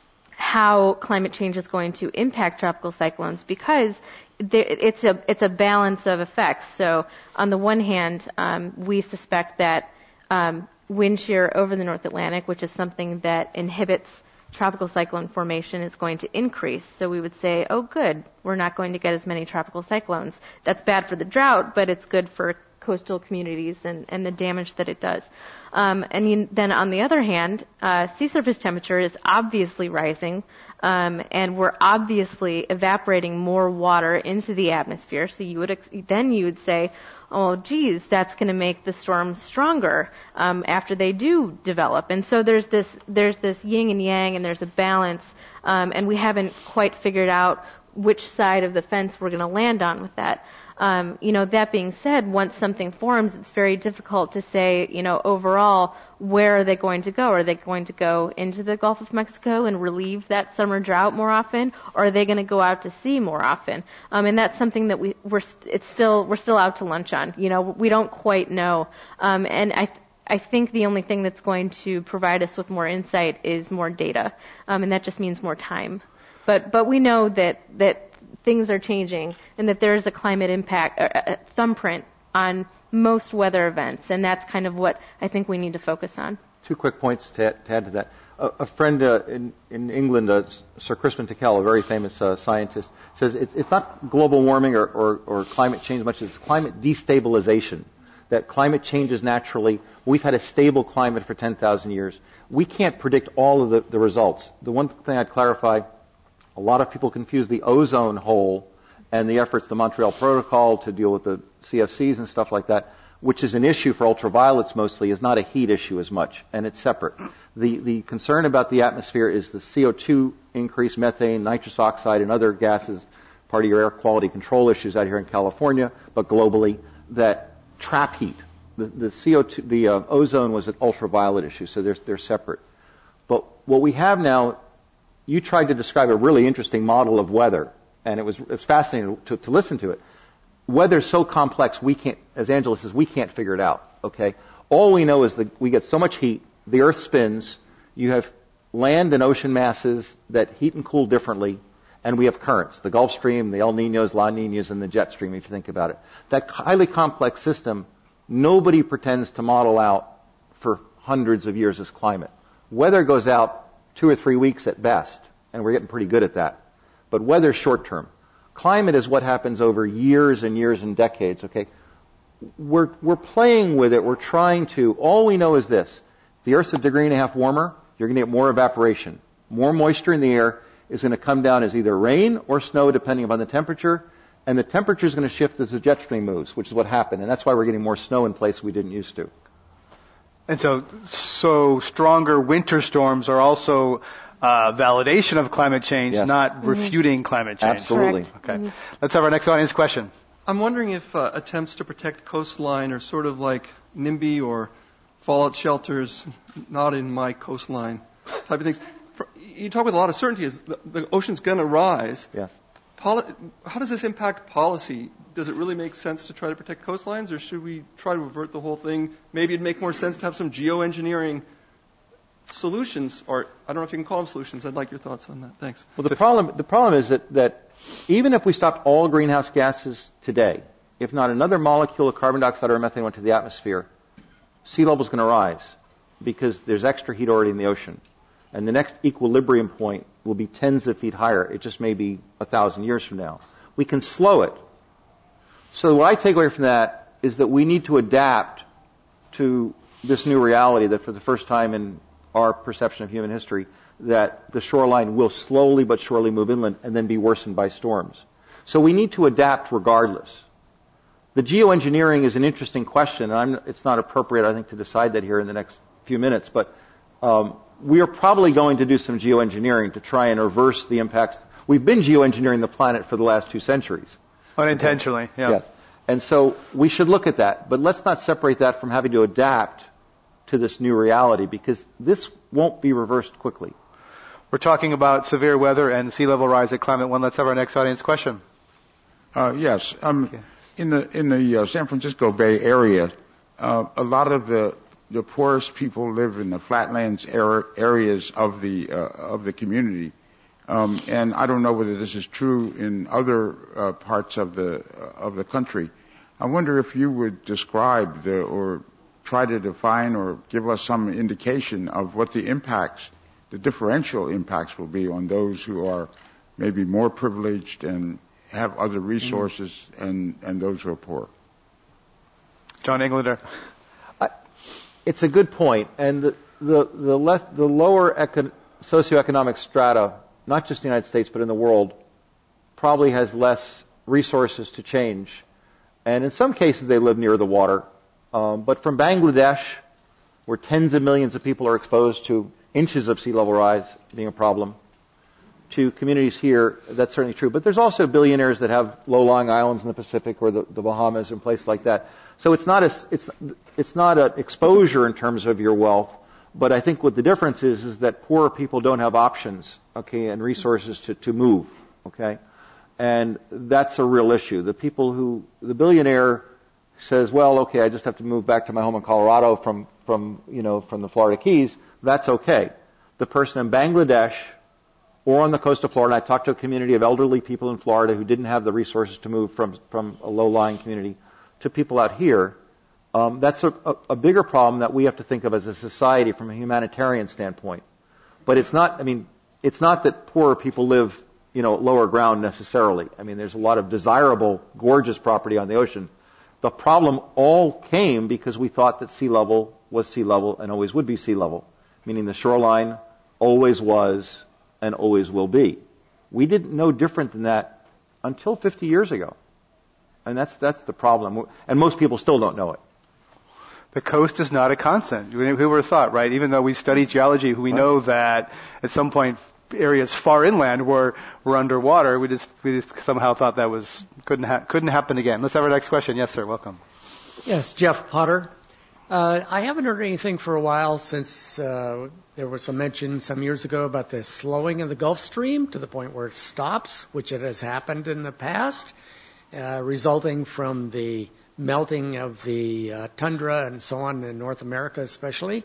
how climate change is going to impact tropical cyclones, because there, it's a it's a balance of effects. So on the one hand, um, we suspect that um, wind shear over the North Atlantic, which is something that inhibits tropical cyclone formation, is going to increase. So we would say, oh, good, we're not going to get as many tropical cyclones. That's bad for the drought, but it's good for coastal communities and, and the damage that it does. Um, and you, then on the other hand, uh, sea surface temperature is obviously rising, um, and we're obviously evaporating more water into the atmosphere. So you would ex- then you would say, oh, geez, that's going to make the storms stronger um, after they do develop. And so there's this there's this yin and yang, and there's a balance, um, and we haven't quite figured out which side of the fence we're going to land on with that. Um, you know, that being said, once something forms, it's very difficult to say, you know, overall, where are they going to go? Are they going to go into the Gulf of Mexico and relieve that summer drought more often, or are they going to go out to sea more often? Um, and that's something that we we're it's still we're still out to lunch on. You know, we don't quite know. Um, and I. Th- I think the only thing that's going to provide us with more insight is more data, um, and that just means more time. But but we know that that things are changing, and that there is a climate impact, a thumbprint on most weather events, and that's kind of what I think we need to focus on. Two quick points to, to add to that. A, a friend uh, in, in England, uh, Sir Crispin Tickell, a very famous uh, scientist, says it's, it's not global warming or, or, or climate change much as climate destabilization. That climate changes naturally. We've had a stable climate for ten thousand years. We can't predict all of the, the results. The one thing I'd clarify, a lot of people confuse the ozone hole and the efforts, the Montreal Protocol to deal with the C F Cs and stuff like that, which is an issue for ultraviolets mostly, is not a heat issue as much, and it's separate. The, the concern about the atmosphere is the C O two increase, methane, nitrous oxide, and other gases, part of your air quality control issues out here in California, but globally, that trap heat. The, the C O two, the uh, ozone was an ultraviolet issue, so they're, they're separate. But what we have now, you tried to describe a really interesting model of weather, and it was, it was fascinating to, to listen to it. Weather's so complex, we can't, as Angela says, we can't figure it out, okay? All we know is that we get so much heat, the earth spins, you have land and ocean masses that heat and cool differently, and we have currents, the Gulf Stream, the El Niños, La Niñas, and the jet stream, if you think about it. That highly complex system, nobody pretends to model out for hundreds of years as climate. Weather goes out two or three weeks at best, and we're getting pretty good at that. But weather's short term. Climate is what happens over years and years and decades, okay? We're, we're playing with it, we're trying to. All we know is this. The Earth's a degree and a half warmer, you're going to get more evaporation. More moisture in the air is going to come down as either rain or snow, depending upon the temperature, and the temperature is going to shift as the jet stream moves, which is what happened, and that's why we're getting more snow in places we didn't used to. And so, so stronger winter storms are also uh, validation of climate change, yes. not mm-hmm. refuting climate change. Absolutely. Correct. Okay. Mm-hmm. Let's have our next audience question. I'm wondering if uh, attempts to protect coastline are sort of like NIMBY or fallout shelters, not in my coastline type of things. For, you talk with a lot of certainty is the, the ocean's going to rise. Yes. poli- how does this impact policy? Does it really make sense to try to protect coastlines, or should we try to avert the whole thing? Maybe it'd make more sense to have some geoengineering solutions, or I don't know if you can call them solutions. I'd like your thoughts on that. Thanks. Well, the problem the problem is that, that even if we stopped all greenhouse gases today, if not another molecule of carbon dioxide or methane went to the atmosphere, sea level is going to rise because there's extra heat already in the ocean. And the next equilibrium point will be tens of feet higher. It just may be a thousand years from now. We can slow it. So what I take away from that is that we need to adapt to this new reality that for the first time in our perception of human history, that the shoreline will slowly but surely move inland and then be worsened by storms. So we need to adapt regardless. The geoengineering is an interesting question, and I'm, it's not appropriate, I think, to decide that here in the next few minutes, but um, we are probably going to do some geoengineering to try and reverse the impacts. We've been geoengineering the planet for the last two centuries. Unintentionally, yeah. Yes. And so we should look at that, but let's not separate that from having to adapt to this new reality, because this won't be reversed quickly. We're talking about severe weather and sea level rise at Climate One. Let's have our next audience question. Uh, yes. Um, okay. In the in the uh, San Francisco Bay Area, uh, a lot of the the poorest people live in the flatlands er- areas of the uh, of the community, um, and I don't know whether this is true in other uh, parts of the uh, of the country. I wonder if you would describe the or try to define or give us some indication of what the impacts, the differential impacts, will be on those who are maybe more privileged and have other resources, mm-hmm. and, and those who are poor. John Englander. I, it's a good point, and the the the, left, the lower econ, socioeconomic strata, not just in the United States but in the world, probably has less resources to change, and in some cases they live near the water. Um, but from Bangladesh, where tens of millions of people are exposed to inches of sea level rise being a problem, to communities here, that's certainly true. But there's also billionaires that have low-lying islands in the Pacific or the, the Bahamas and places like that. So it's not a, it's it's not an exposure in terms of your wealth. But I think what the difference is is that poorer people don't have options, okay, and resources to, to move, okay, and that's a real issue. The people who the billionaire says, well, okay, I just have to move back to my home in Colorado from from you know from the Florida Keys. That's okay. The person in Bangladesh or on the coast of Florida, I talked to a community of elderly people in Florida who didn't have the resources to move from, from a low-lying community to people out here. Um, that's a, a, a bigger problem that we have to think of as a society from a humanitarian standpoint. But it's not, I mean, it's not that poorer people live, you know, lower ground necessarily. I mean, there's a lot of desirable, gorgeous property on the ocean. The problem all came because we thought that sea level was sea level and always would be sea level, meaning the shoreline always was and always will be. We didn't know different than that until fifty years ago. And that's that's the problem. And most people still don't know it. The coast is not a constant. Who would have thought, right? Even though we study geology, we know that at some point areas far inland were, were underwater. We just we just somehow thought that was couldn't ha- couldn't happen again. Let's have our next question. Yes, sir. Welcome. Yes, Jeff Potter. Uh, I haven't heard anything for a while since uh, there was some mention some years ago about the slowing of the Gulf Stream to the point where it stops, which it has happened in the past, uh, resulting from the melting of the uh, tundra and so on in North America especially.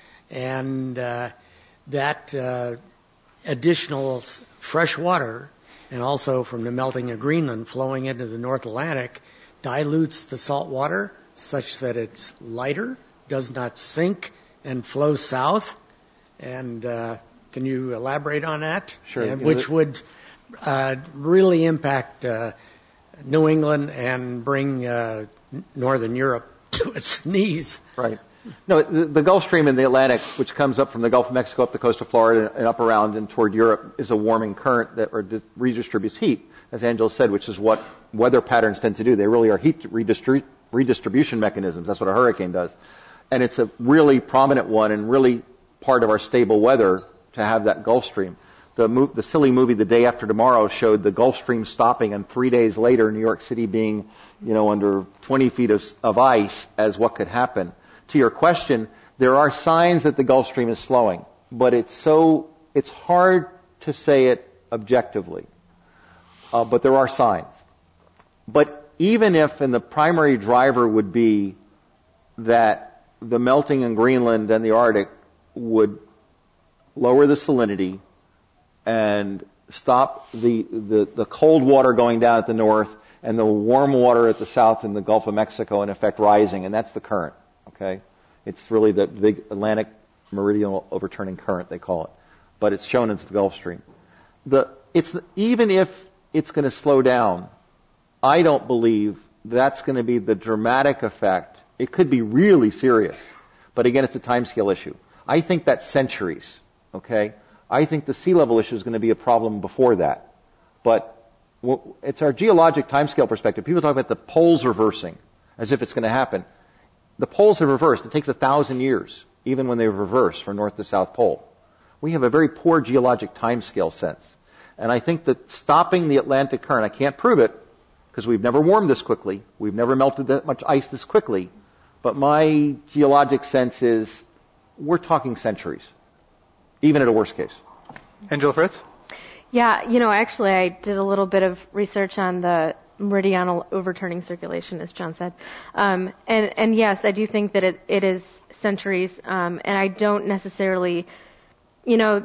And uh, that uh, additional fresh water, and also from the melting of Greenland flowing into the North Atlantic, dilutes the salt water such that it's lighter, does not sink, and flow south. And uh, can you elaborate on that? Sure. And which would uh, really impact uh, New England and bring uh, Northern Europe to its knees. Right. No, the, the Gulf Stream in the Atlantic, which comes up from the Gulf of Mexico up the coast of Florida and up around and toward Europe, is a warming current that redistributes heat, as Angela said, which is what weather patterns tend to do. They really are heat redistribution redistribution mechanisms. That's what a hurricane does. And it's a really prominent one and really part of our stable weather to have that Gulf Stream. The, mo- the silly movie The Day After Tomorrow showed the Gulf Stream stopping and three days later New York City being, you know, under twenty feet of, of ice as what could happen. To your question, there are signs that the Gulf Stream is slowing, but it's so, it's hard to say it objectively. uh, but there are signs. But even if, and the primary driver would be that the melting in Greenland and the Arctic would lower the salinity and stop the, the, the cold water going down at the north and the warm water at the south in the Gulf of Mexico, in effect, rising, and that's the current, okay? It's really the big Atlantic meridional overturning current, they call it. But it's shown as the Gulf Stream. The, it's, even if it's going to slow down, I don't believe that's going to be the dramatic effect. It could be really serious. But again, it's a timescale issue. I think that's centuries, okay? I think the sea level issue is going to be a problem before that. But it's our geologic timescale perspective. People talk about the poles reversing as if it's going to happen. The poles have reversed. It takes a thousand years, even when they reverse from north to south pole. We have a very poor geologic timescale sense. And I think that stopping the Atlantic current, I can't prove it, because we've never warmed this quickly. We've never melted that much ice this quickly. But my geologic sense is we're talking centuries, even at a worst case. Angela Fritz? Yeah, you know, actually I did a little bit of research on the meridional overturning circulation, as John said. Um, and, and yes, I do think that it, it is centuries, um, and I don't necessarily, you know,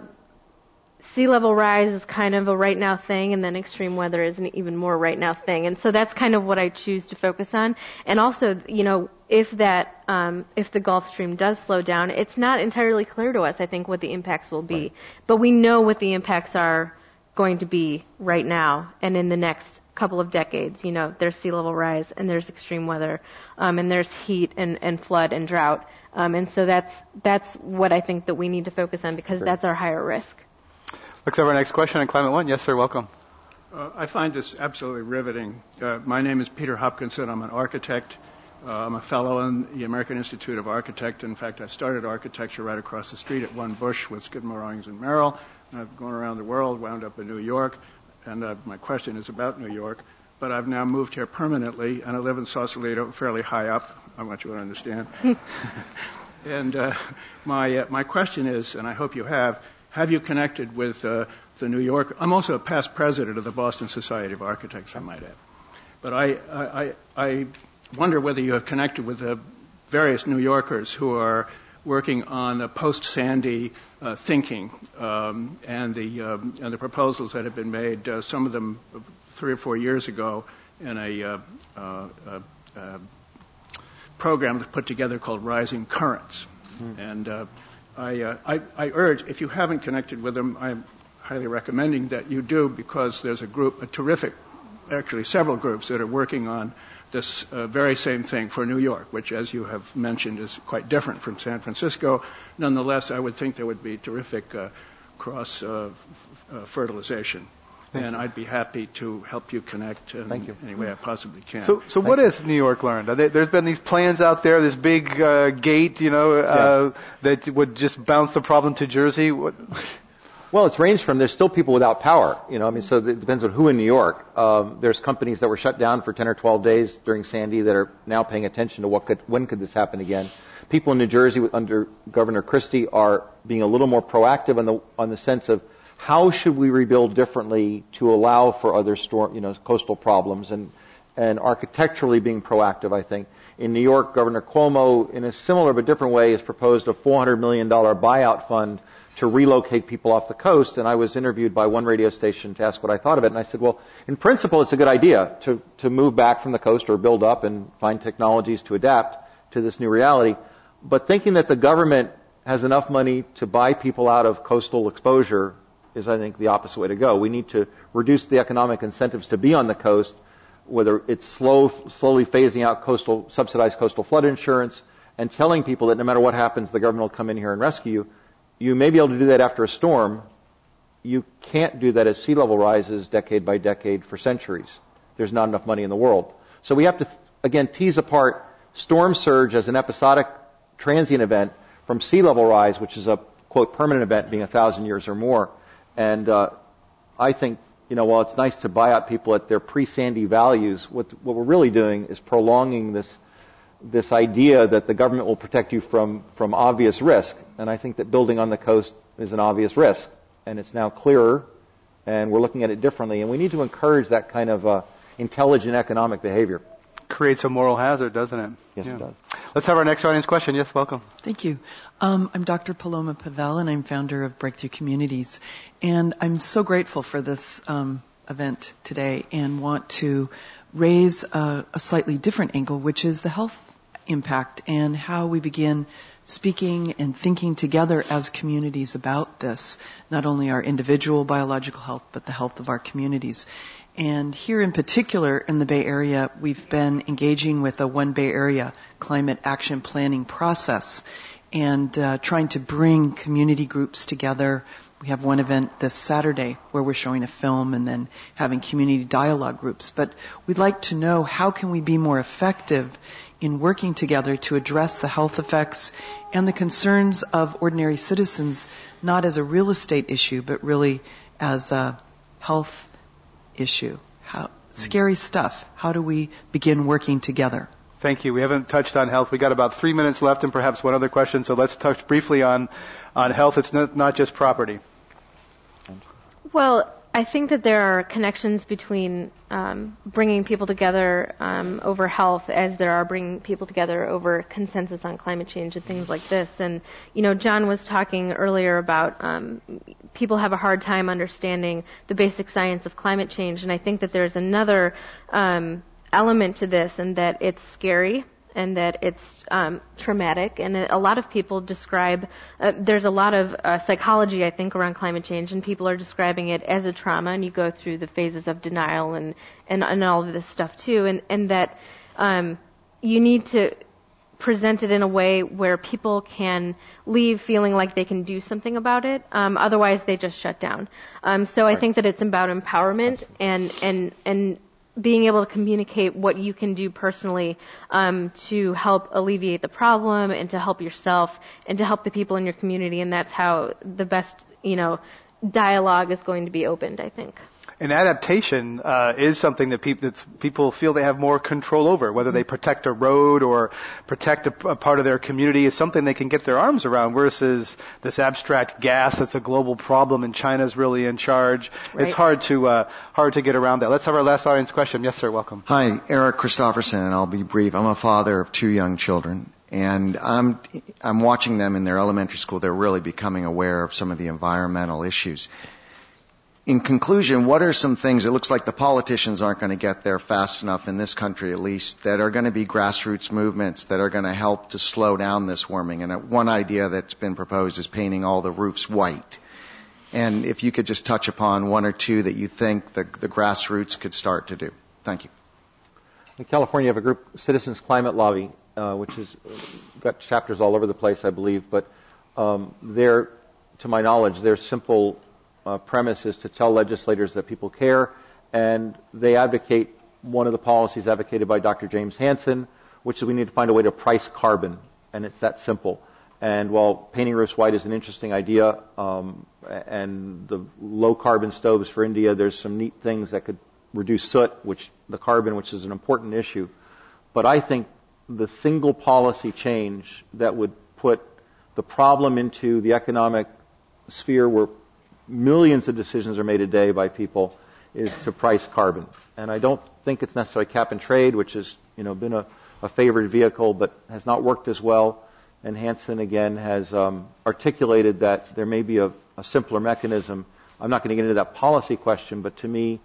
sea level rise is kind of a right now thing, and then extreme weather is an even more right now thing. And so that's kind of what I choose to focus on. And also, you know, if that, um, if the Gulf Stream does slow down, it's not entirely clear to us, I think, what the impacts will be. Right. But we know what the impacts are going to be right now and in the next couple of decades. You know, there's sea level rise and there's extreme weather, um, and there's heat and, and flood and drought. Um, and so that's, that's what I think that we need to focus on, because sure. that's our higher risk. Let's have our next question on Climate One. Yes, sir. Welcome. Uh, I find this absolutely riveting. Uh, my name is Peter Hopkinson. I'm an architect. Uh, I'm a fellow in the American Institute of Architects. In fact, I started architecture right across the street at One Bush with Skidmore, Owings and Merrill. And I've gone around the world, wound up in New York. And uh, my question is about New York. But I've now moved here permanently, and I live in Sausalito, fairly high up. I want you to understand. and uh, my uh, my question is, and I hope you have, have you connected with uh, the New York? I'm also a past president of the Boston Society of Architects, I might add. But I, I, I wonder whether you have connected with the various New Yorkers who are working on uh, post-Sandy uh, thinking um, and the um, and the proposals that have been made. Uh, some of them three or four years ago in a uh, uh, uh, uh, program put together called Rising Currents. Mm. And uh, I, uh, I I urge, if you haven't connected with them, I'm highly recommending that you do, because there's a group, a terrific, actually several groups that are working on this uh, very same thing for New York, which, as you have mentioned, is quite different from San Francisco. Nonetheless, I would think there would be terrific uh, cross uh, f- uh, fertilization. Thank and you. I'd be happy to help you connect in Thank you. any way I possibly can. So, so what you. has New York learned? They, there's been these plans out there, this big uh, gate, you know, uh, yeah. that would just bounce the problem to Jersey. What? Well, it's ranged from, there's still people without power, you know, I mean, so it depends on who in New York. Um, there's companies that were shut down for ten or twelve days during Sandy that are now paying attention to what could, when could this happen again. People in New Jersey under Governor Christie are being a little more proactive on the, on the sense of how should we rebuild differently to allow for other storm, you know, coastal problems, and, and architecturally being proactive, I think. In New York, Governor Cuomo, in a similar but different way, has proposed a four hundred million dollars buyout fund to relocate people off the coast. And I was interviewed by one radio station to ask what I thought of it. And I said, well, in principle, it's a good idea to, to move back from the coast or build up and find technologies to adapt to this new reality. But thinking that the government has enough money to buy people out of coastal exposure is, I think, the opposite way to go. We need to reduce the economic incentives to be on the coast, whether it's slow, slowly phasing out coastal, subsidized coastal flood insurance, and telling people that no matter what happens, the government will come in here and rescue you. You may be able to do that after a storm. You can't do that as sea level rises decade by decade for centuries. There's not enough money in the world. So we have to, again, tease apart storm surge as an episodic transient event from sea level rise, which is a, quote, permanent event being a thousand years or more. And uh, I think, you know, while it's nice to buy out people at their pre-Sandy values, what, what we're really doing is prolonging this this idea that the government will protect you from, from obvious risk. And I think that building on the coast is an obvious risk. And it's now clearer and we're looking at it differently. And we need to encourage that kind of uh, intelligent economic behavior. Creates a moral hazard, doesn't it? Yes, yeah. it does. Let's have our next audience question. Yes, welcome. Thank you. Um, I'm Doctor Paloma Pavel, and I'm founder of Breakthrough Communities. And I'm so grateful for this um, event today and want to raise a, a slightly different angle, which is the health impact and how we begin speaking and thinking together as communities about this, not only our individual biological health, but the health of our communities. And here in particular in the Bay Area, we've been engaging with a One Bay Area climate action planning process and uh, trying to bring community groups together. We have one event this Saturday where we're showing a film and then having community dialogue groups. But we'd like to know how can we be more effective in working together to address the health effects and the concerns of ordinary citizens, not as a real estate issue, but really as a health issue. How, scary stuff. How do we begin working together? Thank you. We haven't touched on health. We got about three minutes left and perhaps one other question, so let's touch briefly on, on health. It's not, not just property. Well, I think that there are connections between um, bringing people together um, over health as there are bringing people together over consensus on climate change and things like this. And, you know, John was talking earlier about um, people have a hard time understanding the basic science of climate change. And I think that there's another um, element to this, and that it's scary and that it's um, traumatic. And a lot of people describe, uh, there's a lot of uh, psychology, I think, around climate change, and people are describing it as a trauma, and you go through the phases of denial and, and, and all of this stuff too, and, and that um, you need to present it in a way where people can leave feeling like they can do something about it. Um, otherwise, they just shut down. Um, so I think that it's about empowerment and, and, and being able to communicate what you can do personally um, to help alleviate the problem and to help yourself and to help the people in your community. And that's how the best, you know, dialogue is going to be opened, I think. And adaptation uh, is something that people, that's, people feel they have more control over. Whether they protect a road or protect a, a part of their community is something they can get their arms around, versus this abstract gas that's a global problem and China's really in charge. Right. It's hard to uh, hard to get around that. Let's have our last audience question. Yes, sir. Welcome. Hi, Eric Christopherson, and I'll be brief. I'm a father of two young children, and I'm I'm watching them in their elementary school. They're really becoming aware of some of the environmental issues. In conclusion, what are some things, it looks like the politicians aren't going to get there fast enough in this country at least, that are going to be grassroots movements that are going to help to slow down this warming? And one idea that's been proposed is painting all the roofs white. And if you could just touch upon one or two that you think the, the grassroots could start to do. Thank you. In California, you have a group, Citizens Climate Lobby, uh, which has got chapters all over the place, I believe. But um, they're, to my knowledge, they're simple Uh, premise is to tell legislators that people care, and they advocate one of the policies advocated by Doctor James Hansen, which is we need to find a way to price carbon, and it's that simple. And while painting roofs white is an interesting idea, um, and the low carbon stoves for India, there's some neat things that could reduce soot, which the carbon, which is an important issue. But I think the single policy change that would put the problem into the economic sphere where millions of decisions are made a day by people is to price carbon. And I don't think it's necessarily cap and trade, which has, you know, been a, a favored vehicle but has not worked as well. And Hansen, again, has um, articulated that there may be a, a simpler mechanism. I'm not going to get into that policy question, but to me,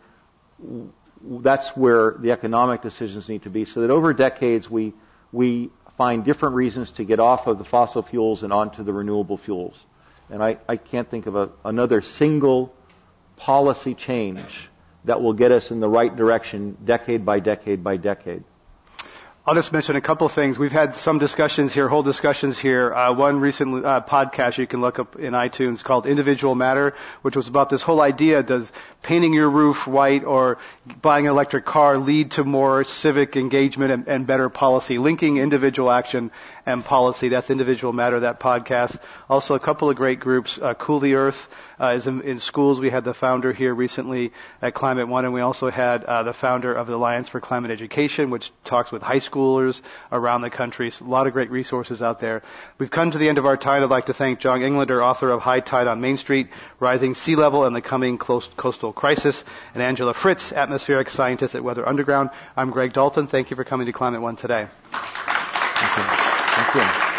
w- that's where the economic decisions need to be, so that over decades we we find different reasons to get off of the fossil fuels and onto the renewable fuels. And I, I can't think of a, another single policy change that will get us in the right direction decade by decade by decade. I'll just mention a couple of things. We've had some discussions here, whole discussions here. Uh, one recent uh, podcast you can look up in iTunes called Individual Matter, which was about this whole idea, does painting your roof white or buying an electric car lead to more civic engagement and, and better policy, linking individual action and policy. That's Individual Matter, that podcast. Also, a couple of great groups. Uh, Cool the Earth uh, is in, in schools. We had the founder here recently at Climate One, and we also had uh, the founder of the Alliance for Climate Education, which talks with high school schoolers around the country. So a lot of great resources out there. We've come to the end of our time. I'd like to thank John Englander, author of High Tide on Main Street, Rising Sea Level and the Coming Coastal Crisis, and Angela Fritz, atmospheric scientist at Weather Underground. I'm Greg Dalton. Thank you for coming to Climate One today. Thank you. Thank you.